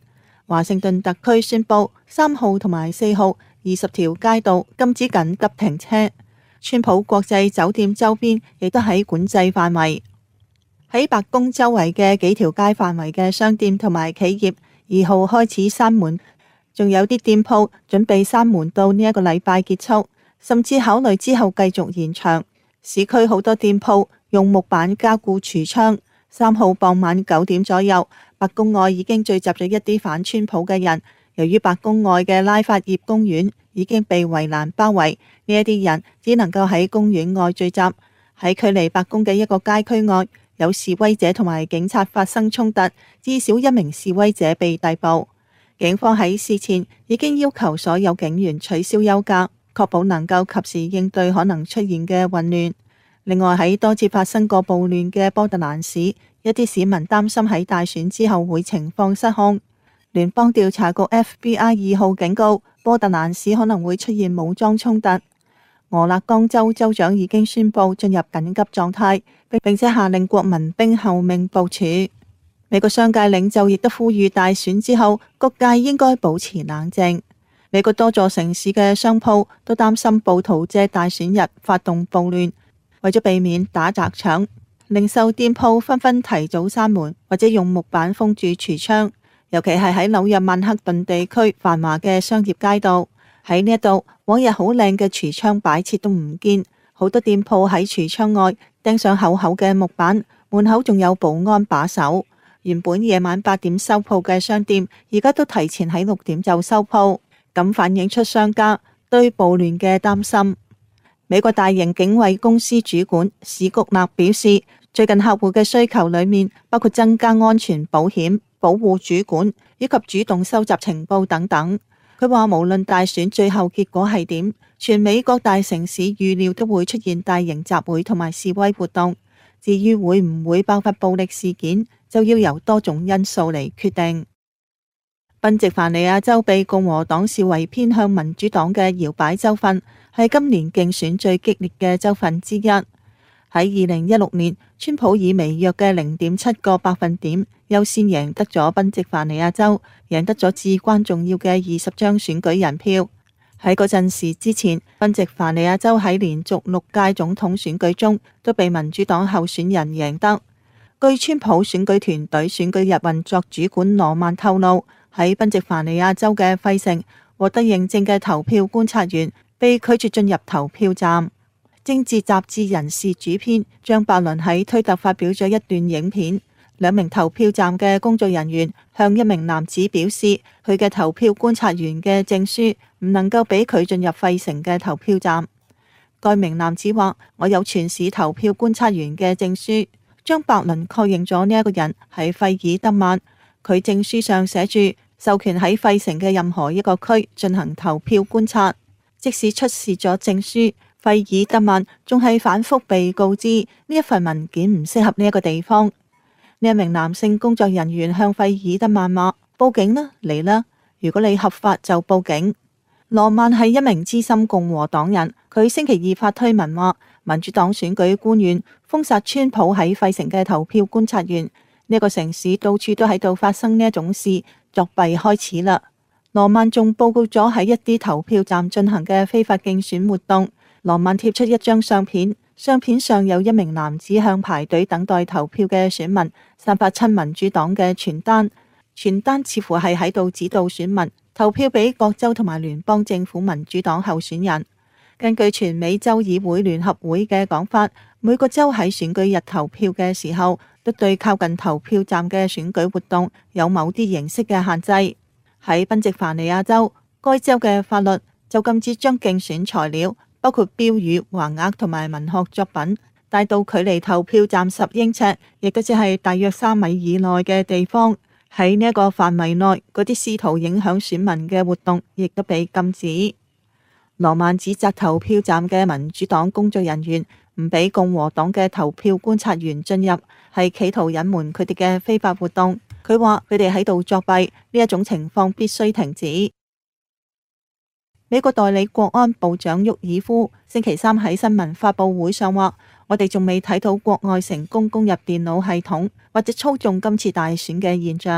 華盛頓特區宣布三號同埋四號二十條街道禁止緊急停車。川普國際酒店周邊亦都喺管制範圍。喺白宮周圍嘅幾條街範圍嘅商店同埋企業二號開始閂門，仲有啲店鋪準備閂門到呢一個禮拜結束，甚至考慮之後繼續延長。市區好多店鋪用木板加固櫥窗。三號傍晚九點左右，白宮外已經聚集咗一啲反川普嘅人。由於白宮外嘅拉法葉公園已經被圍欄包圍，呢一啲人只能夠喺公園外聚集。喺距離白宮嘅一個街區外，有示威者同埋警察發生衝突，至少一名示威者被逮捕。警方喺事前已經要求所有警員取消休假，確保能夠及時應對可能出現嘅混亂。另外，喺多次發生過暴亂嘅波特蘭市，一啲市民擔心喺大選之後會情況失控。聯邦調查局 F B I 二號警告，波特蘭市可能會出現武裝衝突。俄勒岡州州長已經宣布進入緊急狀態，並且下令國民兵後命部署。美國商界領袖亦都呼籲大選之後各界應該保持冷靜。美國多座城市嘅商鋪都擔心暴徒借大選日發動暴亂。為咗避免打砸搶，零售店鋪紛紛提早閂門，或者用木板封住櫥窗。尤其係喺紐約曼克頓地區繁華嘅商業街道，喺呢一度往日好靚嘅櫥窗擺設都唔見，好多店鋪喺櫥窗外釘上厚厚嘅木板，門口仲有保安把守。原本夜晚八點收鋪嘅商店，而家都提前喺六點就收鋪，咁反映出商家對暴亂嘅擔心。美國大型警衛公司主管史谷勒表示，最近客戶嘅需求裏面包括增加安全保險、保護主管以及主動收集情報等等。佢話無論大選最後結果係點，全美各大城市預料都會出現大型集會同埋示威活動。至於會唔會爆發暴力事件，就要由多種因素嚟決定。賓夕凡尼亞州被共和黨視為偏向民主黨嘅搖擺州份，係今年競選最激烈嘅州份之一。喺二零一六年，川普以微弱嘅零點七個百分點優先贏得咗賓夕凡尼亞州，贏得咗至關重要嘅二十張選舉人票。喺嗰陣時之前，賓夕凡尼亞州喺連續六屆總統選舉中都被民主黨候選人贏得。據川普選舉團隊選舉日運作主管羅曼透露，喺賓夕凡尼亞州嘅費城獲得認證嘅投票觀察員被拒絕進入投票站。政治雜誌人士主編張伯倫喺推特發表咗一段影片，兩名投票站嘅工作人員向一名男子表示，佢嘅投票觀察員嘅證書唔能夠俾佢進入費城嘅投票站。該名男子話：我有全市投票觀察員嘅證書。張伯倫確認咗呢一個人係費爾德曼，佢證書上寫住授權喺費城嘅任何一個區進行投票觀察。即使出示咗證書，費爾德曼仲係反覆被告知呢一份文件唔適合呢一個地方。呢一名男性工作人員向費爾德曼話：報警啦，嚟啦！如果你合法就報警。羅曼係一名資深共和黨人，佢星期二發推文話，民主黨選舉官員封殺川普喺費城嘅投票觀察員。呢個城市到處都喺度發生呢一種事，作弊開始啦。羅曼仲報告咗喺一啲投票站進行嘅非法競選活動。羅曼貼出一張相片，相片上有一名男子向排隊等待投票嘅選民散發親民主黨嘅傳單，傳單似乎係喺度指導選民投票俾各州同埋聯邦政府民主黨候選人。根據全美州議會聯合會嘅講法，每個州喺選舉日投票嘅時候，都對靠近投票站嘅選舉活動有某啲形式嘅限制。喺賓夕凡尼亞州，該州嘅法律就禁止將競選材料，包括標語、橫額同埋文學作品帶到距離投票站十英尺，亦都只係大約三米以內嘅地方。喺呢一個範圍內，嗰啲試圖影響選民嘅活動亦都被禁止。羅曼指責投票站嘅民主黨工作人員唔俾共和黨嘅投票觀察員進入，係企圖隱瞞佢哋嘅非法活動。佢話佢哋喺度作弊，呢一種情況必須停止。美國代理國安部長沃爾夫星期三喺新聞發佈會上話：我哋仲未睇到國外成功攻入電腦系統或者操縱今次大選嘅現象。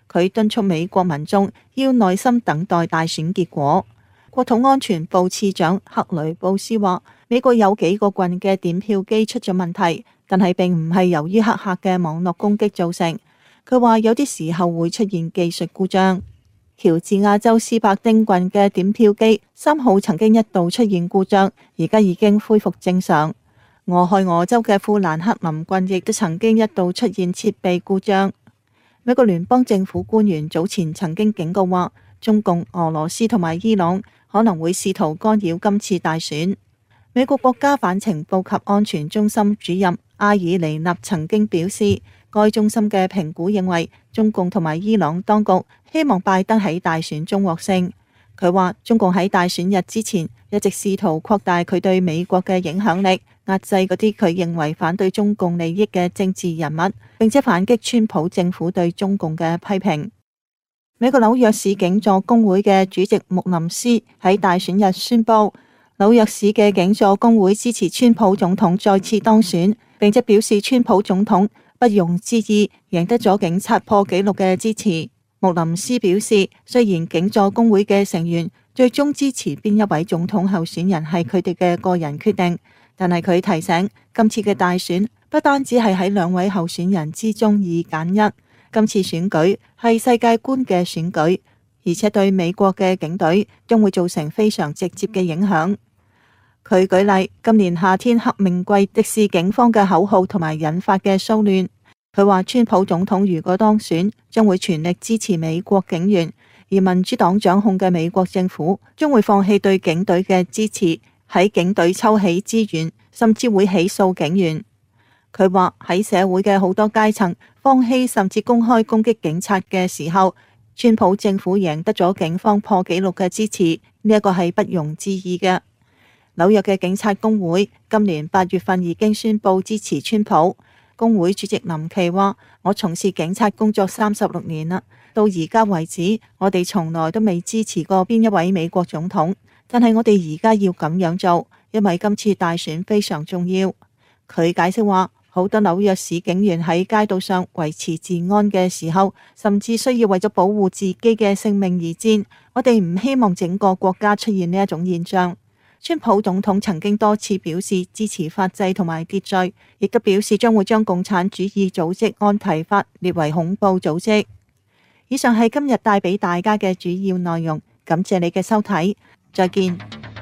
佢敦促美國民眾要耐心等待大選結果。國土安全部次長克雷布斯話，美國有幾個郡嘅點票機出咗問題，但係並唔係由於黑客嘅網絡攻擊造成。佢話有啲時候會出現技術故障。喬治亞州斯伯丁郡嘅點票機三號曾經一度出現故障，而家已經恢復正常。俄亥俄州嘅富蘭克林郡亦都曾經一度出現設備故障。美國聯邦政府官員早前曾經警告話，中共、俄羅斯同埋伊朗可能會試圖干擾今次大選。美國國家反情報及安全中心主任阿爾尼納曾經表示，該中心嘅評估認為，中共同埋伊朗當局希望拜登喺大選中獲勝。佢話，中共喺大選日之前一直試圖擴大佢對美國嘅影響力，壓制嗰啲佢認為反對中共利益嘅政治人物，並且反擊川普政府對中共嘅批評。美國紐約市警助工會嘅主席穆林斯喺大選日宣布，紐約市嘅警助工會支持川普總統再次當選，並且表示川普總統不容置疑贏得咗警察破紀錄嘅支持。穆林斯表示，雖然警助工會嘅成員最終支持邊一位總統候選人係佢哋嘅個人決定，但係佢提醒，今次嘅大選不單止係喺兩位候選人之中二揀一，今次選舉係世界觀嘅選舉，而且對美國嘅警隊將會造成非常直接嘅影響。佢舉例，今年夏天黑名貴敵視警方嘅口號同埋引發嘅騷亂。佢話，川普總統如果當選，將會全力支持美國警員，而民主黨掌控嘅美國政府將會放棄對警隊嘅支持，喺警隊抽起資源，甚至會起訴警員。佢話，喺社會嘅好多階層放棄甚至公開攻擊警察嘅時候，川普政府贏得咗警方破紀錄嘅支持，呢一個係不容置疑嘅。紐約嘅警察工會今年八月份已經宣布支持川普。工會主席林奇話，我從事警察工作三十六年啦，到而家為止，我哋從來都未支持過邊一位美國總統，但係我哋而家要咁樣做，因為今次大選非常重要。佢解釋話，好多紐約市警員喺街道上維持治安嘅時候，甚至需要為咗保護自己嘅性命而戰。我哋唔希望整個國家出現呢一種現象。川普總統曾經多次表示支持法制同埋秩序，亦都表示將會將共產主義組織安提法列為恐怖組織。以上係今日帶俾大家嘅主要內容，感謝你嘅收睇，再見。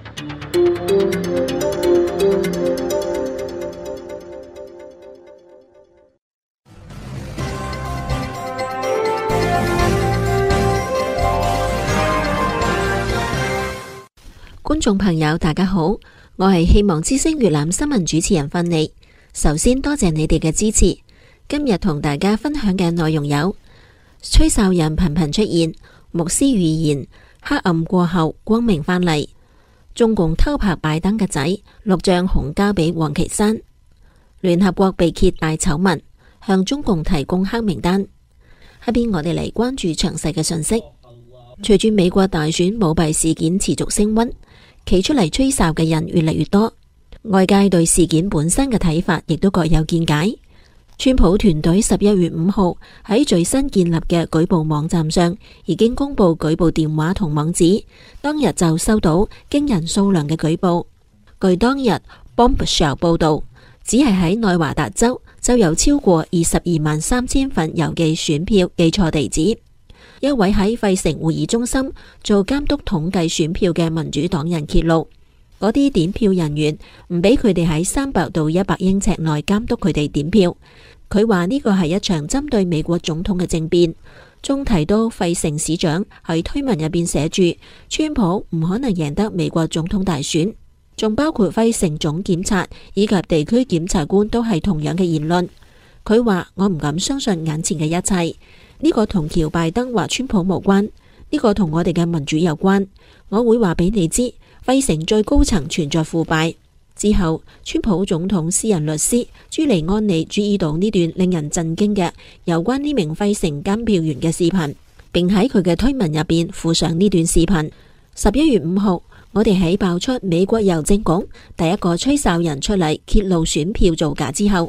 觀眾朋友大家好，我係希望之聲粵覽新聞主持人芬妮。首先多謝你哋嘅支持。今日同大家分享嘅內容有：吹哨人頻頻出現，牧師預言黑暗過後光明返嚟；中共偷拍拜登嘅仔，錄像紅交俾王岐山；聯合國被揭大醜聞，向中共提供黑名單。下邊我哋嚟關注詳細嘅信息。隨住美國大選舞弊事件持續升溫，企出嚟吹哨嘅人越嚟越多，外界對事件本身嘅睇法亦都各有見解。川普團隊十一月五號喺最新建立嘅舉報網站上已經公布舉報電話同網址，當日就收到驚人數量嘅舉報。據當日 Bombshell 報道，只係喺內華達州就有超過二十二萬三千份郵寄選票寄錯地址。一位喺費城會議中心做監督統計選票嘅民主黨人揭露，嗰啲點票人員唔俾佢哋喺三百到一百英尺內監督佢哋點票。佢話呢個係一場針對美國總統嘅政變，仲提到費城市長喺推文入邊寫住川普唔可能贏得美國總統大選，仲包括費城總檢察以及地區檢察官都係同樣嘅言論。佢話，我唔敢相信眼前嘅一切。呢個同喬拜登或川普無關，呢個同我哋嘅民主有關。我會話俾你知，費城最高層存在腐敗。之後，川普總統私人律師朱利安尼注意到呢段令人震驚嘅有關呢名費城監票員嘅視頻，並喺佢嘅推文入邊附上呢段視頻。十一月五號，我哋喺爆出美國郵政局第一個吹哨人出嚟揭露選票造假之後，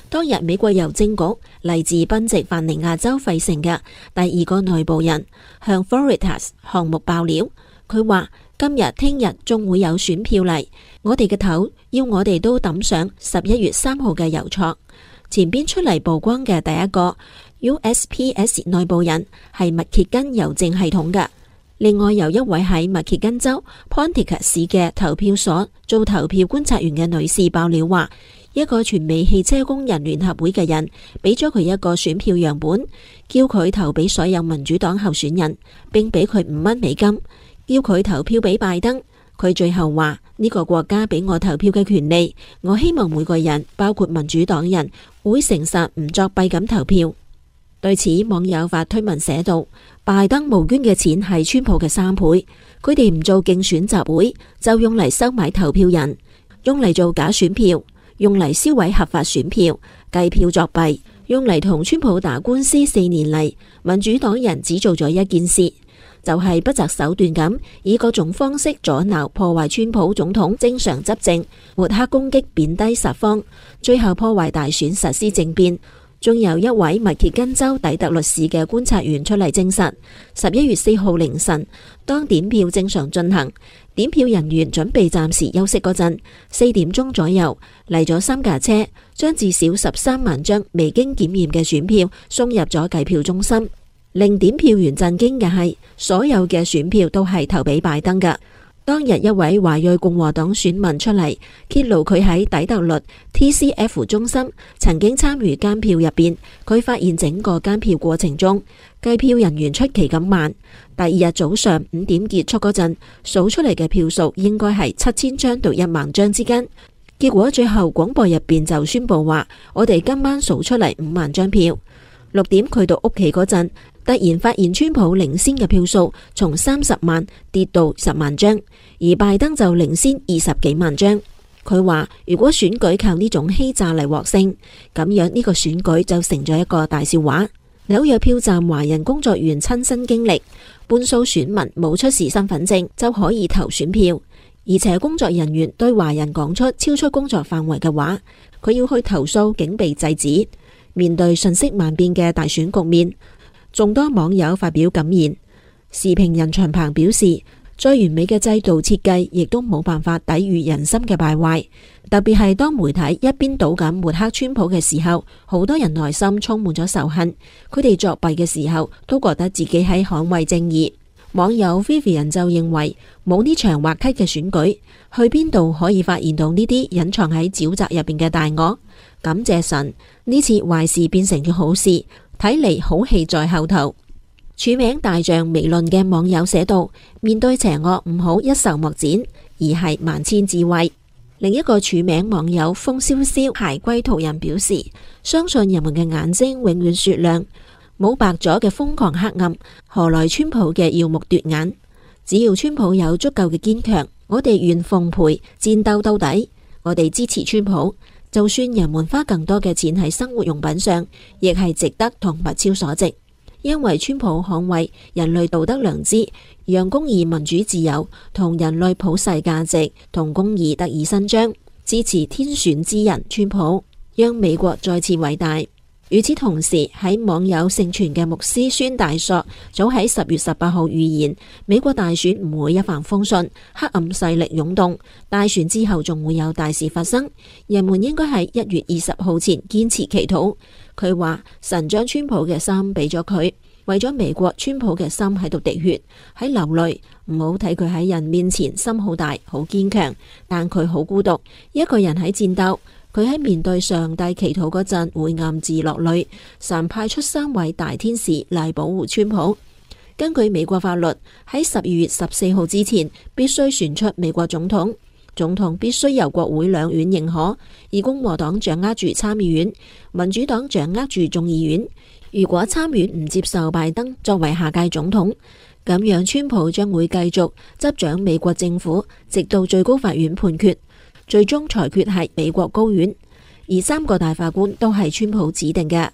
當日美國郵政局嚟自賓夕凡尼亞州費城嘅第二個內部人向 Floritas 項目爆料，佢話今日、聽日仲會有選票嚟，我哋嘅頭要我哋都抌上十一月三號嘅郵戳。前邊出嚟曝光嘅第一個 U S P S 內部人係密歇根郵政系統嘅。另外有一位喺密歇根州 Pontiac 市嘅投票所做投票觀察員嘅女士爆料話，一個全美汽車工人聯合會嘅人俾咗佢一個選票樣本，叫佢投俾所有民主黨候選人，並俾佢五蚊美金，叫佢投票俾拜登。佢最後話，呢個國家俾我投票嘅權利，我希望每個人，包括民主黨人，會誠實唔作弊咁投票。對此，網友發推文寫道，拜登募捐嘅錢係川普嘅三倍，佢哋唔做競選集會，就用嚟收買投票人，用嚟做假選票，用嚟銷毀合法選票，計票作弊，用嚟同川普打官司。四年嚟，民主黨人只做咗一件事，就係不擇手段咁以各種方式阻撓破壞川普總統正常執政，抹黑攻擊貶低實方，最後破壞大選，實施政變。仲有一位密歇根州底特律市嘅觀察員出嚟證實，十一月四號凌晨，當點票正常進行，點票人員準備暫時休息嗰陣，四點鐘左右嚟咗三架車，將至少十三萬張未經檢驗嘅選票送入咗計票中心。令點票員震驚嘅係，所有嘅選票都係投俾拜登嘅。當日一位華裔共和黨選民出嚟揭露，佢喺底特律 T C F 中心曾經參與監票入邊，佢發現整個監票過程中，計票人員出奇咁慢。第二日早上五點結束嗰陣，數出嚟嘅票數應該係七千張到一萬張之間。結果最後廣播入邊就宣布話，我哋今晚數出嚟五萬張票。六點佢到屋企嗰陣，突然發現川普領先嘅票數從三十萬跌到十萬張，而拜登就領先二十幾萬張。佢話如果選舉靠呢種欺詐嚟獲勝，咁樣呢個選舉就成咗一個大笑話。紐約票站華人工作員親身經歷，半數選民冇出示身份證就可以投選票，而且工作人員對華人講出超出工作範圍嘅話，佢要去投訴竟被制止。面對瞬息萬變嘅大選局面，眾多網友發表感言。時評人長鵬表示，再完美嘅制度設計亦都冇辦法抵禦人心嘅敗壞，特別係當媒體一邊倒咁抹黑川普嘅時候，好多人內心充滿咗仇恨。佢哋作弊嘅時候都覺得自己喺捍衛正義。網友 Vivian 就認為，冇呢場滑稽嘅選舉，去邊度可以發現到呢啲隱藏喺沼澤入邊嘅大鱷？感謝神，呢次壞事變成咗好事，睇嚟好戲在後頭。署名大象微論嘅網友寫道，面對邪惡唔好一籌莫展，而係萬千智慧。另一個署名網友風蕭蕭骸龜途人表示，相信人們嘅眼睛永遠雪亮，冇白咗嘅瘋狂黑暗，何來川普嘅耀目奪眼？只要川普有足夠嘅堅強，我哋願奉陪戰鬥到底。我哋支持川普。就算人們花更多嘅錢喺生活用品上，亦係值得同物超所值。因為川普捍衛人類道德良知，讓公義民主自由同人類普世價值同公義得以伸張，支持天選之人川普，讓美國再次偉大。與此同時，喺網友盛傳嘅牧師孫大碩早喺十月十八號預言，美國大選唔會一帆風順，黑暗勢力湧動，大選之後仲會有大事發生，人們應該喺一月二十號前堅持祈禱。佢話神將川普嘅心俾咗佢，為咗美國，川普嘅心喺度滴血，喺流淚。唔好睇佢喺人面前心好大好堅強，但佢好孤獨，一個人喺戰鬥。佢喺面對上帝祈禱嗰陣會暗自落淚。神派出三位大天使嚟保護川普。根據美國法律，喺十二月十四號之前必須選出美國總統，總統必須由國會兩院認可，而共和黨掌握住參議院，民主黨掌握住眾議院。如果參院唔接受拜登作為下屆總統，咁樣川普將會繼續執掌美國政府，直到最高法院判決。最終裁決係美國高院，而三個大法官都係川普指定嘅。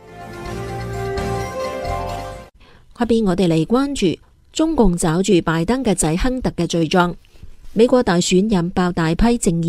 下邊我哋嚟關注中共抓住拜登嘅仔亨特嘅罪狀。美國大選引爆大批政要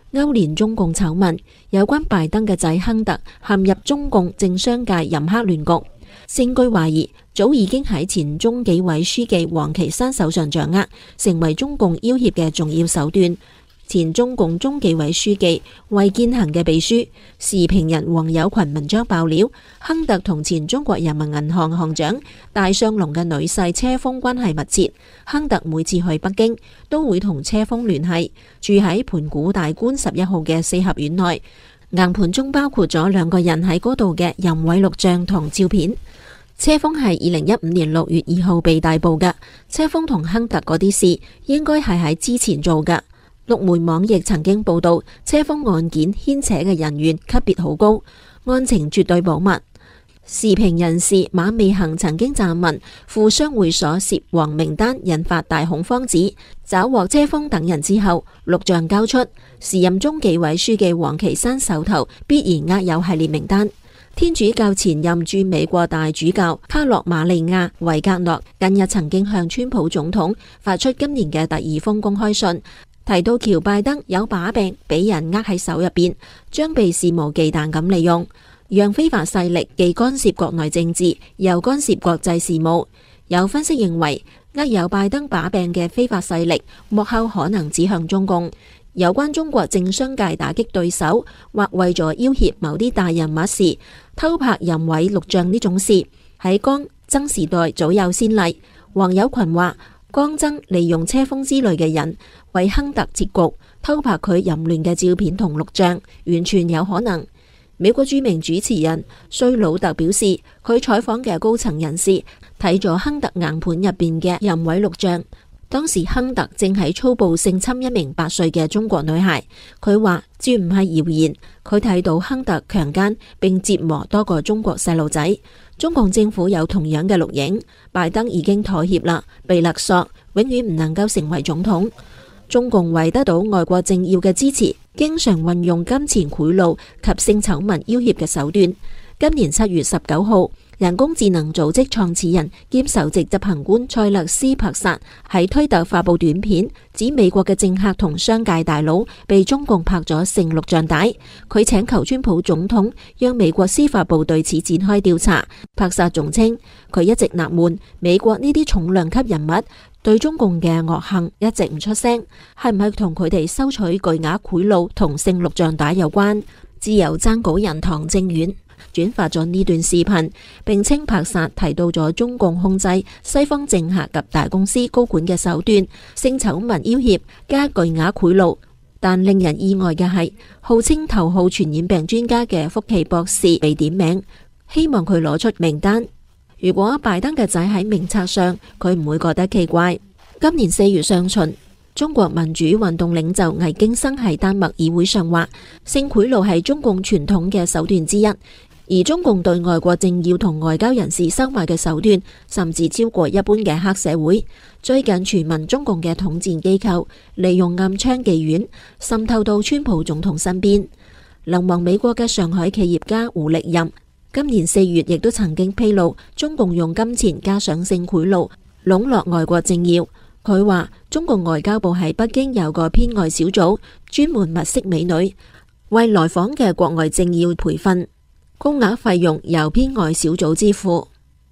勾連中共醜聞，有關拜登嘅仔亨特陷入中共政商界淫黑亂局，證據懷疑早已經喺前中紀委書記王岐山手上掌握，成為中共要挾嘅重要手段。前中共中紀委書記衛健行嘅秘書時評人王友群文章爆料，亨特同前中國人民銀行行長戴相龍嘅女婿車峰關係密切。亨特每次去北京都會同車峰聯繫，住喺盤古大觀十一號嘅四合院內，硬盤中包括咗兩個人喺嗰度嘅淫穢錄像同照片。車峰係二零一五年六月二號被逮捕嘅，車峰同亨特嗰啲事應該係喺之前做嘅。陸媒網亦曾經報道，車峰案件牽扯嘅人員級別好高，案情絕對保密。時評人士馬未恒曾經撰文赴商會所涉黃名單，引發大恐慌指，抓獲車峰等人之後，錄像交出，時任中紀委書記王岐山手頭必然握有系列名單。天主教前任駐美國大主教卡洛馬利亞維格諾近日曾經向川普總統發出今年嘅第二封公開信，提到喬拜登有把柄俾人握喺手入邊，將被肆無忌憚咁利用，讓非法勢力既干涉國內政治，又干涉國際事務。有分析認為，握有拜登把柄嘅非法勢力幕後可能指向中共。有關中國政商界打擊對手，或為咗要挾某啲大人物時偷拍淫穢錄像呢種事，喺江曾時代早有先例。黃友群話，江曾利用車峰之類嘅人為亨特設局，偷拍佢淫亂嘅照片同錄像，完全有可能。美國著名主持人瑞魯特表示，佢採訪嘅高層人士睇咗亨特硬盤入邊嘅淫穢錄像，當時亨特正喺粗暴性侵一名八歲嘅中國女孩。佢話絕唔係謠言，佢睇到亨特強姦並折磨多個中國細路仔。中共政府有同樣嘅錄影，拜登已經妥協啦，被勒索，永遠唔能夠成為總統。中共為得到外國政要嘅支持，經常運用金錢賄賂及性醜聞要挾嘅手段。今年七月十九號，人工智能組織創始人兼首席執行官塞勒斯柏薩喺推特發佈短片，指美國嘅政客同商界大佬被中共拍咗性錄像帶。佢請求川普總統讓美國司法部對此展開調查。柏薩仲稱，佢一直納悶美國呢啲重量級人物對中共嘅惡行一直唔出聲，係唔係同佢哋收取巨額賄賂同性錄像帶有關？自由撰稿人唐正遠轉發咗呢段視頻，並稱柏薩提到咗中共控制西方政客及大公司高管嘅手段，性醜聞要挾加巨額賄賂。但令人意外嘅係，號稱頭號傳染病專家嘅福奇博士被點名，希望佢攞出名單。如果拜登嘅仔喺名冊上，佢唔會覺得奇怪。今年四月上旬，中國民主運動領袖魏京生喺丹麥議會上話，性賄賂係中共傳統嘅手段之一，而中共對外國政要同外交人士收買嘅手段，甚至超過一般嘅黑社會。最近傳聞中共嘅統戰機構利用暗槍妓院滲透到川普總統身邊。流亡美國嘅上海企業家胡力任今年四月亦都曾經披露，中共用金錢加上性賄賂籠絡外國政要。佢話中共外交部喺北京有個編外小組，專門物色美女，為來訪嘅國外政要培訓，高額費用由編外小組支付。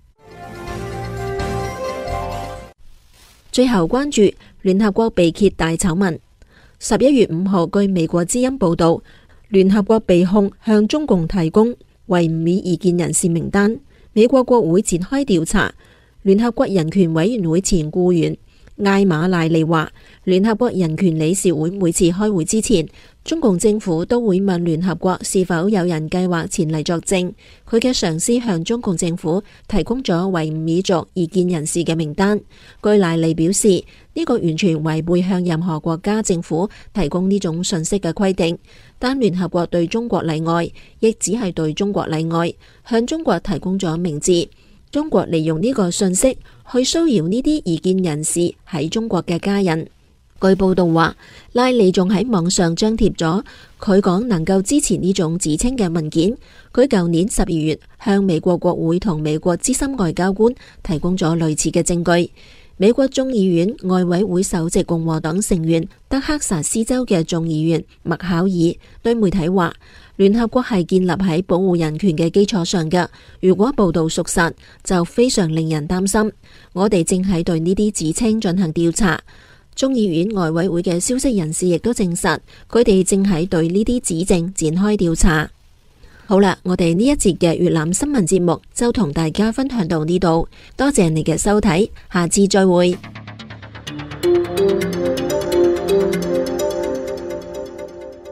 最後關注聯合國被揭大醜聞。十一月五號，據美國之音報道，聯合國被控向中共提供維吾爾異見人士名單。美國國會展開調查。聯合國人權委員會前僱員艾馬賴利話，聯合國人權理事會每次開會之前，中共政府都會問聯合國是否有人計劃前嚟作證。佢嘅上司向中共政府提供咗維吾爾族異見人士嘅名單。據賴利表示，呢個完全違背向任何國家政府提供呢種信息嘅規定。但聯合國對中國例外，亦只係對中國例外，向中國提供咗名字。中國利用呢個信息去騷擾呢啲異見人士喺中國嘅家人。據報道話，賴利仲喺網上張貼咗佢講能夠支持呢種自稱嘅文件。佢舊年十二月向美國國會同美國資深外交官提供咗類似嘅證據。 美國眾議院外委會首席共和黨成員德克薩斯州嘅眾議員麥考爾對媒體話，聯合國係建立喺保護人權嘅基礎上嘅，如果報道屬實，就非常令人擔心。我哋正喺對呢啲指稱進行調查。眾議院外委會嘅消息人士亦都證實，佢哋正喺對呢啲指證展開調查。好啦，我哋呢一節嘅粵覽新聞節目就同大家分享到呢度，多謝你嘅收睇，下次再會。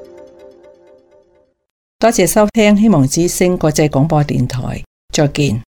多謝收聽希望之聲國際廣播電台，再見。